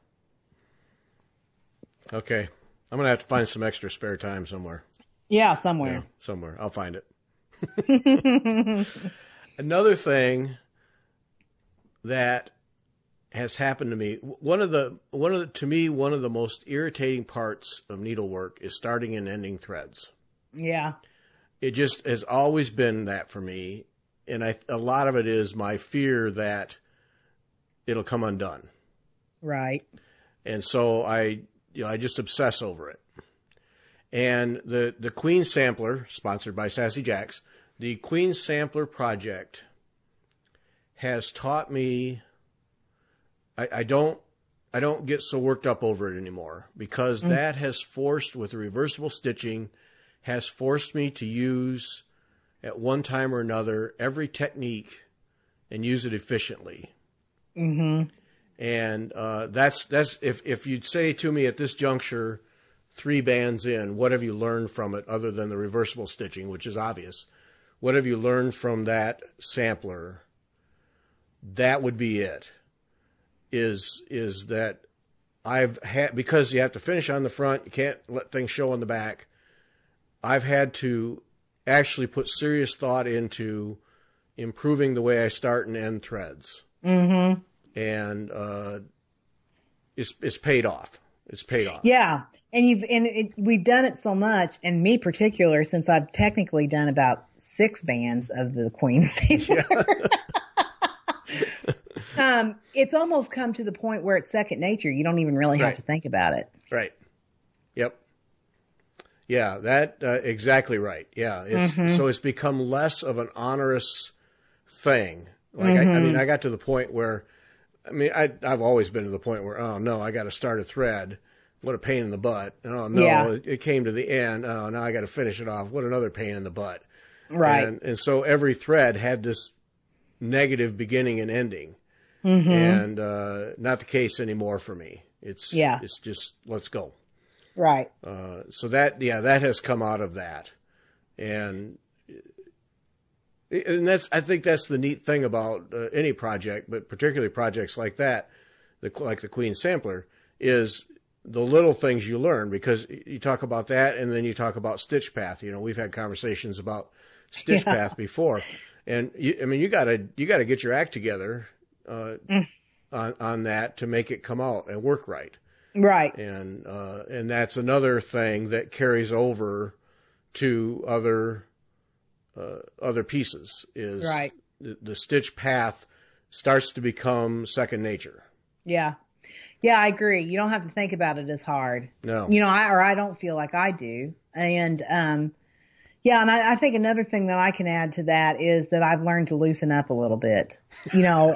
Okay. I'm going to have to find some extra spare time somewhere. Yeah, somewhere. Yeah, somewhere. I'll find it. Another thing that has happened to me, one of the, one of the, to me, one of the most irritating parts of needlework is starting and ending threads. Yeah. It just has always been that for me. And I, a lot of it is my fear that it'll come undone. Right. And so I, you know, I just obsess over it. And the, the Queen Sampler, sponsored by Sassy Jacks, the Queen Sampler project has taught me, I, I don't, I don't get so worked up over it anymore, because mm. that has forced, with the reversible stitching, has forced me to use at one time or another every technique and use it efficiently. Mm-hmm. And uh, that's that's if if you'd say to me at this juncture, three bands in, what have you learned from it other than the reversible stitching, which is obvious? What have you learned from that sampler? That would be it. Is is that I've had, because you have to finish on the front, you can't let things show on the back. I've had to actually put serious thought into improving the way I start and end threads. Mm-hmm. And uh, it's it's paid off. It's paid off. Yeah, and you've and it, we've done it so much, and me particular, since I've technically done about six bands of the Queen Sampler. Yeah. um, it's almost come to the point where it's second nature. You don't even really have right. to think about it. Right. Yep. Yeah, that uh, exactly right. Yeah, it's mm-hmm. so it's become less of an onerous thing. Like mm-hmm. I, I mean, I got to the point where. I mean, I, I've always been to the point where, oh, no, I got to start a thread. What a pain in the butt. Oh, no, yeah. it, it came to the end. Oh, now I got to finish it off. What another pain in the butt. Right. And, and so every thread had this negative beginning and ending. Mm-hmm. And uh, not the case anymore for me. It's yeah. it's just, let's go. Right. Uh, so that, yeah, that has come out of that. And... And that's, I think that's the neat thing about uh, any project, but particularly projects like that, the, like the Queen Sampler, is the little things you learn, because you talk about that and then you talk about stitch path. You know, we've had conversations about stitch yeah. path before, and you, I mean, you gotta, you gotta get your act together uh, mm. on, on that to make it come out and work right. Right. And, uh, and that's another thing that carries over to other Uh, other pieces, is right. the, the stitch path starts to become second nature. Yeah. Yeah, I agree. You don't have to think about it as hard. No. You know, I, or I don't feel like I do. And, um, yeah, and I, I think another thing that I can add to that is that I've learned to loosen up a little bit. You know,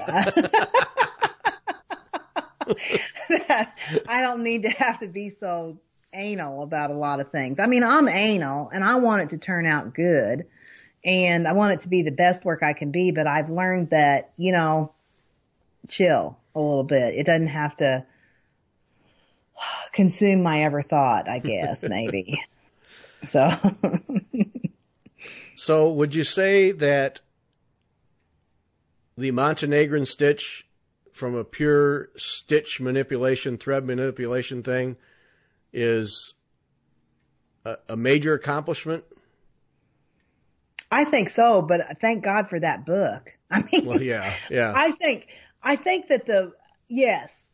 that I don't need to have to be so anal about a lot of things. I mean, I'm anal and I want it to turn out good. And I want it to be the best work I can be, but I've learned that, you know, chill a little bit. It doesn't have to consume my ever thought, I guess, maybe. So. So would you say that the Montenegrin stitch, from a pure stitch manipulation, thread manipulation thing, is a, a major accomplishment? I think so, but thank God for that book. I mean, Well, yeah, yeah. I think, I think that the, yes,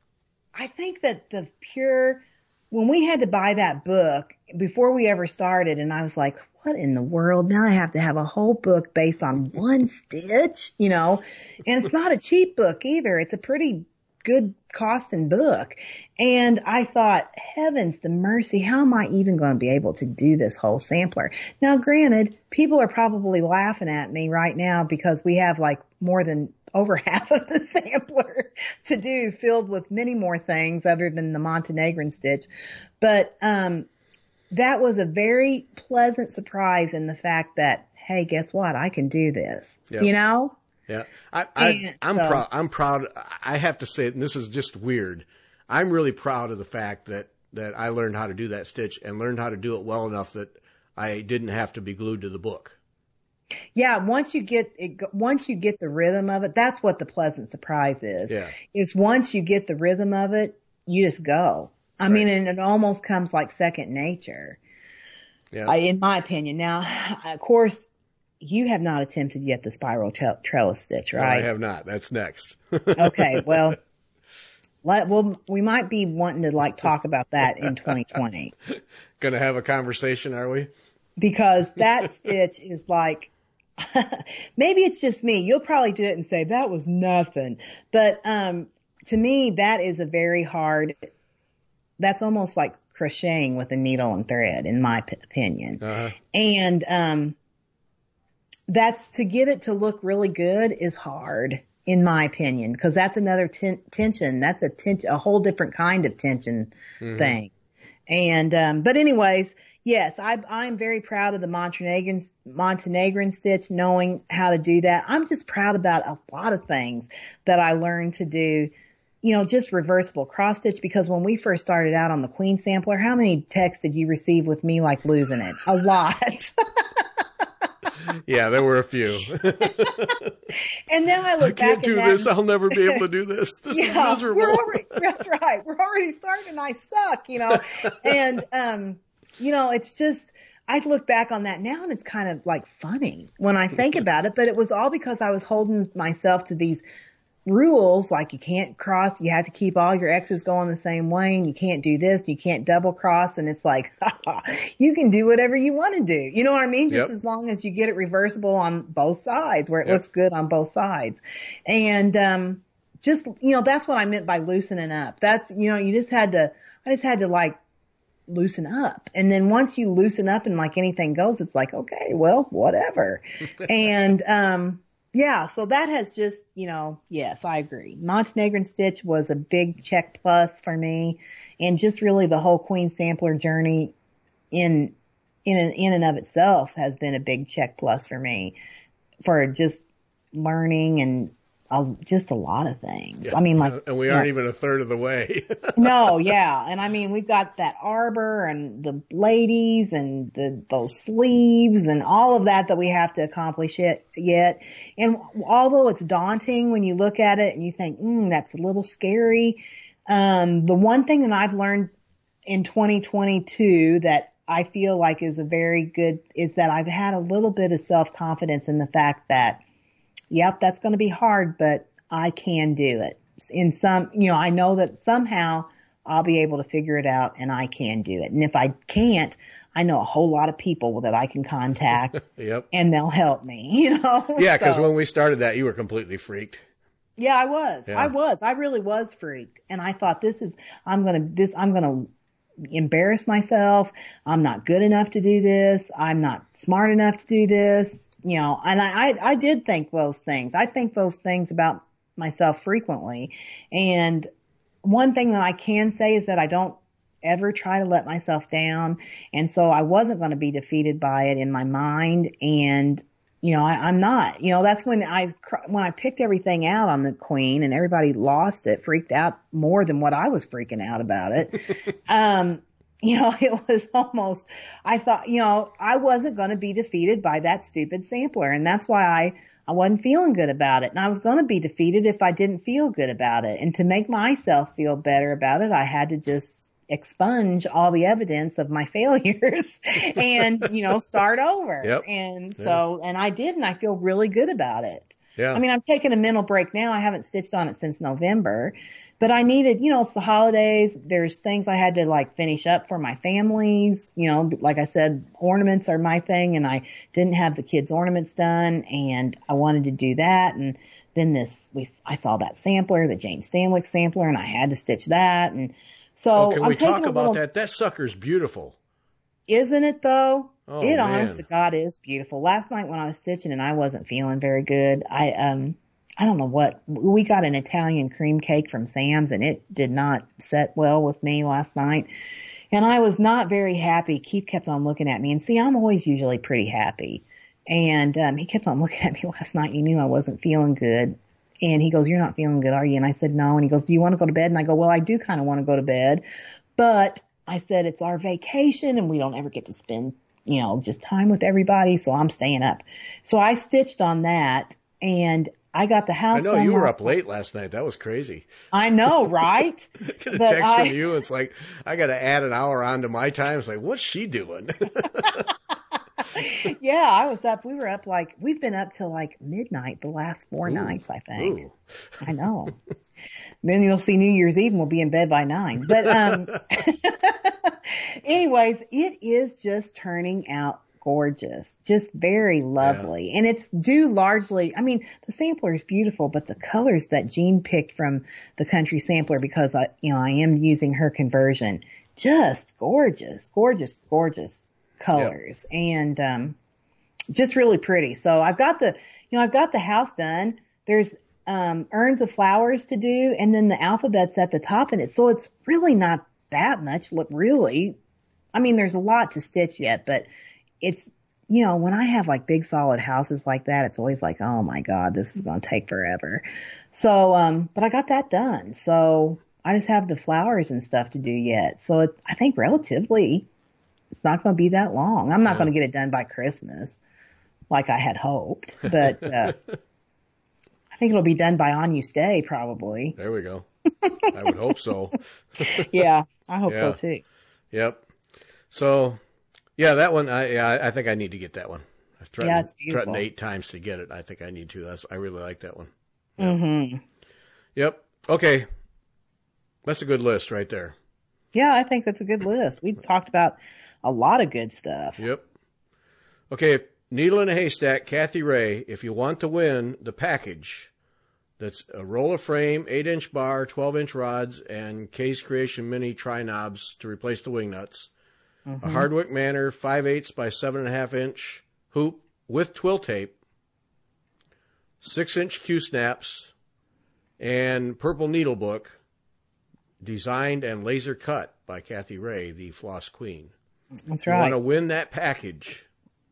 I think that the pure, when we had to buy that book before we ever started, and I was like, what in the world? Now I have to have a whole book based on one stitch, you know, and it's not a cheap book either. It's a pretty good costing book. And I thought, heavens to mercy, how am I even going to be able to do this whole sampler? Now, granted, people are probably laughing at me right now because we have like more than over half of the sampler to do, filled with many more things other than the Montenegrin stitch. But, um, that was a very pleasant surprise in the fact that, hey, guess what? I can do this, Yep. you know? Yeah, I, I, I'm so, proud. I'm proud. I have to say, and this is just weird. I'm really proud of the fact that, that I learned how to do that stitch and learned how to do it well enough that I didn't have to be glued to the book. Yeah, once you get it, once you get the rhythm of it, that's what the pleasant surprise is. Yeah. Is once you get the rhythm of it, you just go. I right. mean, and it almost comes like second nature. Yeah. Uh, in my opinion. Now, of course, you have not attempted yet the spiral tre- trellis stitch, right? No, I have not. That's next. Okay, well, let, well, we might be wanting to like talk about that in twenty twenty. Going to have a conversation, are we? Because that stitch is like, maybe it's just me. You'll probably do it and say that was nothing. But um, to me, that is a very hard. That's almost like crocheting with a needle and thread, in my p- opinion. Uh-huh. And um. That's to get it to look really good is hard, in my opinion, because that's another ten- tension. That's a tension, a whole different kind of tension mm-hmm. thing. And, um, but anyways, yes, I, I'm very proud of the Montenegrin, Montenegrin stitch, knowing how to do that. I'm just proud about a lot of things that I learned to do, you know, just reversible cross stitch, because when we first started out on the Queen Sampler, how many texts did you receive with me like losing it? A lot. Yeah, there were a few. And now I look I can't back do at this. that. I'll never be able to do this. This yeah, is miserable. We're already, that's right. We're already starting and I suck, you know. And, um, you know, it's just, I look back on that now and it's kind of like funny when I think about it, but it was all because I was holding myself to these rules, like you can't cross, you have to keep all your X's going the same way, and you can't do this, you can't double cross, and it's like, you can do whatever you want to do. You know what I mean? Just yep. as long as you get it reversible on both sides, where it yep. looks good on both sides. And, um, just, you know, that's what I meant by loosening up. That's, you know, you just had to, I just had to like loosen up. And then once you loosen up and like anything goes, it's like, okay, well, whatever. and, um, yeah, so that has just, you know, yes, I agree. Montenegrin stitch was a big check plus for me, and just really the whole Queen Sampler journey in in and, in and of itself has been a big check plus for me for just learning and uh, just a lot of things. Yeah. I mean, like, and we aren't know, even a third of the way. No, yeah, and I mean, we've got that arbor and the ladies and the those sleeves and all of that that we have to accomplish it yet. And although it's daunting when you look at it and you think, mm, that's a little scary, um, the one thing that I've learned in twenty twenty-two that I feel like is a very good is that I've had a little bit of self-confidence in the fact that, yep, that's going to be hard, but I can do it. In some, you know, I know that somehow I'll be able to figure it out and I can do it. And if I can't, I know a whole lot of people that I can contact yep. and they'll help me, you know? Yeah, because so, when we started that, you were completely freaked. Yeah, I was. Yeah. I was. I really was freaked. And I thought, this is, I'm going to, this, I'm going to embarrass myself. I'm not good enough to do this. I'm not smart enough to do this, you know, and I, I, I did think those things. I think those things about myself frequently. And one thing that I can say is that I don't ever try to let myself down. And so I wasn't going to be defeated by it in my mind. And, you know, I, I'm not, you know, that's when I, when I picked everything out on the Queen and everybody lost it, freaked out more than what I was freaking out about it. um, you know, it was almost, I thought, you know, I wasn't going to be defeated by that stupid sampler. And that's why I, I wasn't feeling good about it. And I was going to be defeated if I didn't feel good about it. And to make myself feel better about it, I had to just expunge all the evidence of my failures and, you know, start over. Yep. And so, and I did, and I feel really good about it. Yeah. I mean, I'm taking a mental break now. I haven't stitched on it since November, but I needed, you know, it's the holidays. There's things I had to like finish up for my families. You know, like I said, ornaments are my thing, and I didn't have the kids' ornaments done, and I wanted to do that. And then this, we, I saw that sampler, the Jane Stanwyck sampler, and I had to stitch that. And so, oh, can I'm we talk a about little, that? That sucker's beautiful. Isn't it though? Oh, it man. honest to God is beautiful. Last night when I was stitching and I wasn't feeling very good, I, um, I don't know what, we got an Italian cream cake from Sam's, and it did not set well with me last night. And I was not very happy. Keith kept on looking at me, and see, I'm always usually pretty happy. And, um, he kept on looking at me last night. He knew I wasn't feeling good. And he goes, "You're not feeling good, are you?" And I said, "No." And he goes, "Do you want to go to bed?" And I go, "Well, I do kind of want to go to bed, but," I said, "it's our vacation and we don't ever get to spend, you know, just time with everybody. So I'm staying up." So I stitched on that, and I got the house I know done you were last up late last night. That was crazy. I know, right? Get a But text I- from you. It's like, I got to add an hour onto my time. It's like, what's she doing? Yeah, I was up. We were up like, we've been up till like midnight the last four Ooh. nights, I think. Ooh. I know. Then you'll see New Year's Eve and we'll be in bed by nine. But, um, anyways, it is just turning out gorgeous, just very lovely. Yeah. And it's due largely, I mean, the sampler is beautiful, but the colors that Jean picked from the country sampler, because I, you know, I am using her conversion, just gorgeous, gorgeous, gorgeous colors. Yep. And, um, just really pretty. So I've got the, you know, I've got the house done. There's, um, urns of flowers to do, and then the alphabet's at the top in it. So it's really not that much, look, really. I mean, there's a lot to stitch yet, but it's, you know, when I have like big solid houses like that, it's always like, oh my God, this is going to take forever. So, um, but I got that done. So I just have the flowers and stuff to do yet. So it, I think relatively it's not going to be that long. I'm not yeah. going to get it done by Christmas like I had hoped, but, uh, I think it'll be done by On You Stay probably. There we go. I would hope so. Yeah, I hope yeah. so too. Yep. So, yeah, that one, I yeah, I think I need to get that one. I've threatened, yeah, it's beautiful. threatened eight times to get it. I think I need to. That's, I really like that one. Yep. Mm-hmm. Yep. Okay. That's a good list right there. Yeah, I think that's a good list. We talked about a lot of good stuff. Yep. Okay, Needle in a Haystack, Kathy Ray, if you want to win the package, that's a roller frame, eight inch bar, twelve inch rods, and Kay's Creation Mini tri-knobs to replace the wing nuts. Mm-hmm. A Hardwick Manor five eighths by seven point five inch hoop with twill tape, six inch Q-snaps, and purple needle book, designed and laser cut by Kathy Ray, the Floss Queen. That's you right. Want to win that package,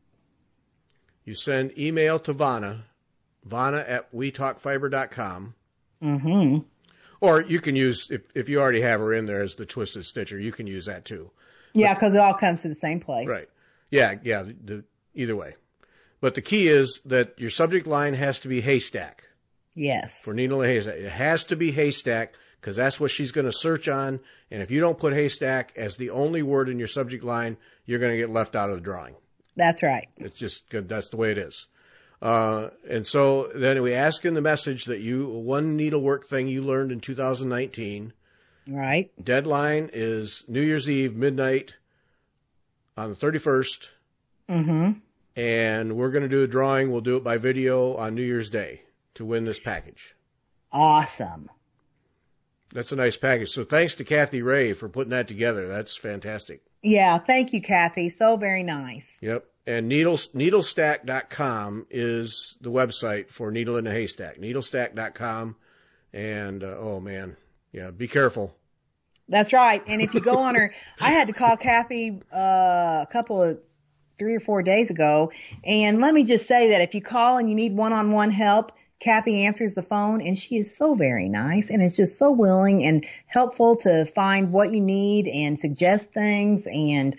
you send email to Vanna, Vanna at we talk fiber dot com. Mm-hmm. Or you can use, if, if you already have her in there as the Twisted Stitcher, you can use that too. Yeah, because it all comes to the same place. Right. Yeah, yeah, the, either way. But the key is that your subject line has to be haystack. Yes. For Needle and Haystack. It has to be haystack because that's what she's going to search on. And if you don't put haystack as the only word in your subject line, you're going to get left out of the drawing. That's right. It's just, that's the way it is. Uh, and so then we ask in the message that you, one needlework thing you learned in two thousand nineteen. Right. Deadline is New Year's Eve, midnight on the thirty-first. Mm-hmm. And we're going to do a drawing. We'll do it by video on New Year's Day to win this package. Awesome. That's a nice package. So thanks to Kathy Ray for putting that together. That's fantastic. Yeah. Thank you, Kathy. So very nice. Yep. And needles, needlestack dot com is the website for Needle in a Haystack. needlestack dot com. And, uh, oh man. Yeah. Be careful. That's right. And if you go on her, I had to call Kathy, uh, a couple of three or four days ago. And let me just say that if you call and you need one-on-one help, Kathy answers the phone, and she is so very nice and is just so willing and helpful to find what you need and suggest things and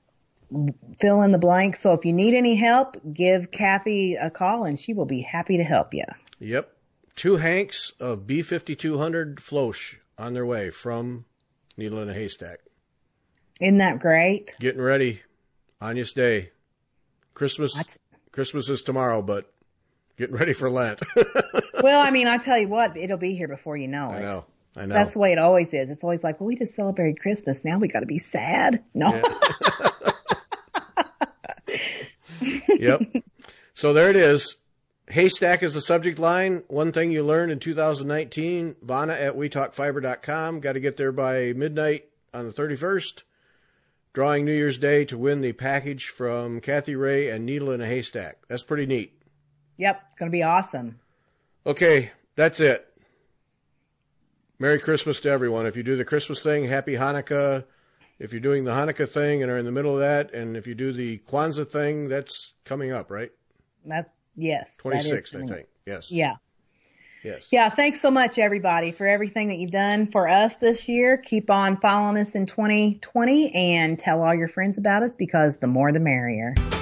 fill in the blanks. So if you need any help, give Kathy a call and she will be happy to help you. Yep. Two hanks of B fifty-two hundred Floesch on their way from Needle in a Haystack. Isn't that great? Getting ready. Agnus Dei. Christmas. That's- Christmas is tomorrow, but getting ready for Lent. Well, I mean, I tell you what, it'll be here before you know it. I know. I know. That's the way it always is. It's always like, well, we just celebrated Christmas. Now we got to be sad. No. Yeah. Yep. So there it is. Haystack is the subject line. One thing you learned in two thousand nineteen. Vonna at we talk fiber dot com. Got to get there by midnight on the thirty-first. Drawing New Year's Day to win the package from Kathy Ray and Needle in a Haystack. That's pretty neat. Yep. It's going to be awesome. Okay. That's it. Merry Christmas to everyone. If you do the Christmas thing, Happy Hanukkah. If you're doing the Hanukkah thing and are in the middle of that, and if you do the Kwanzaa thing, that's coming up, right? That's, yes. twenty-sixth, that is I think. Yes. Yeah. Yes. Yeah. Thanks so much, everybody, for everything that you've done for us this year. Keep on following us in twenty twenty and tell all your friends about us, because the more the merrier.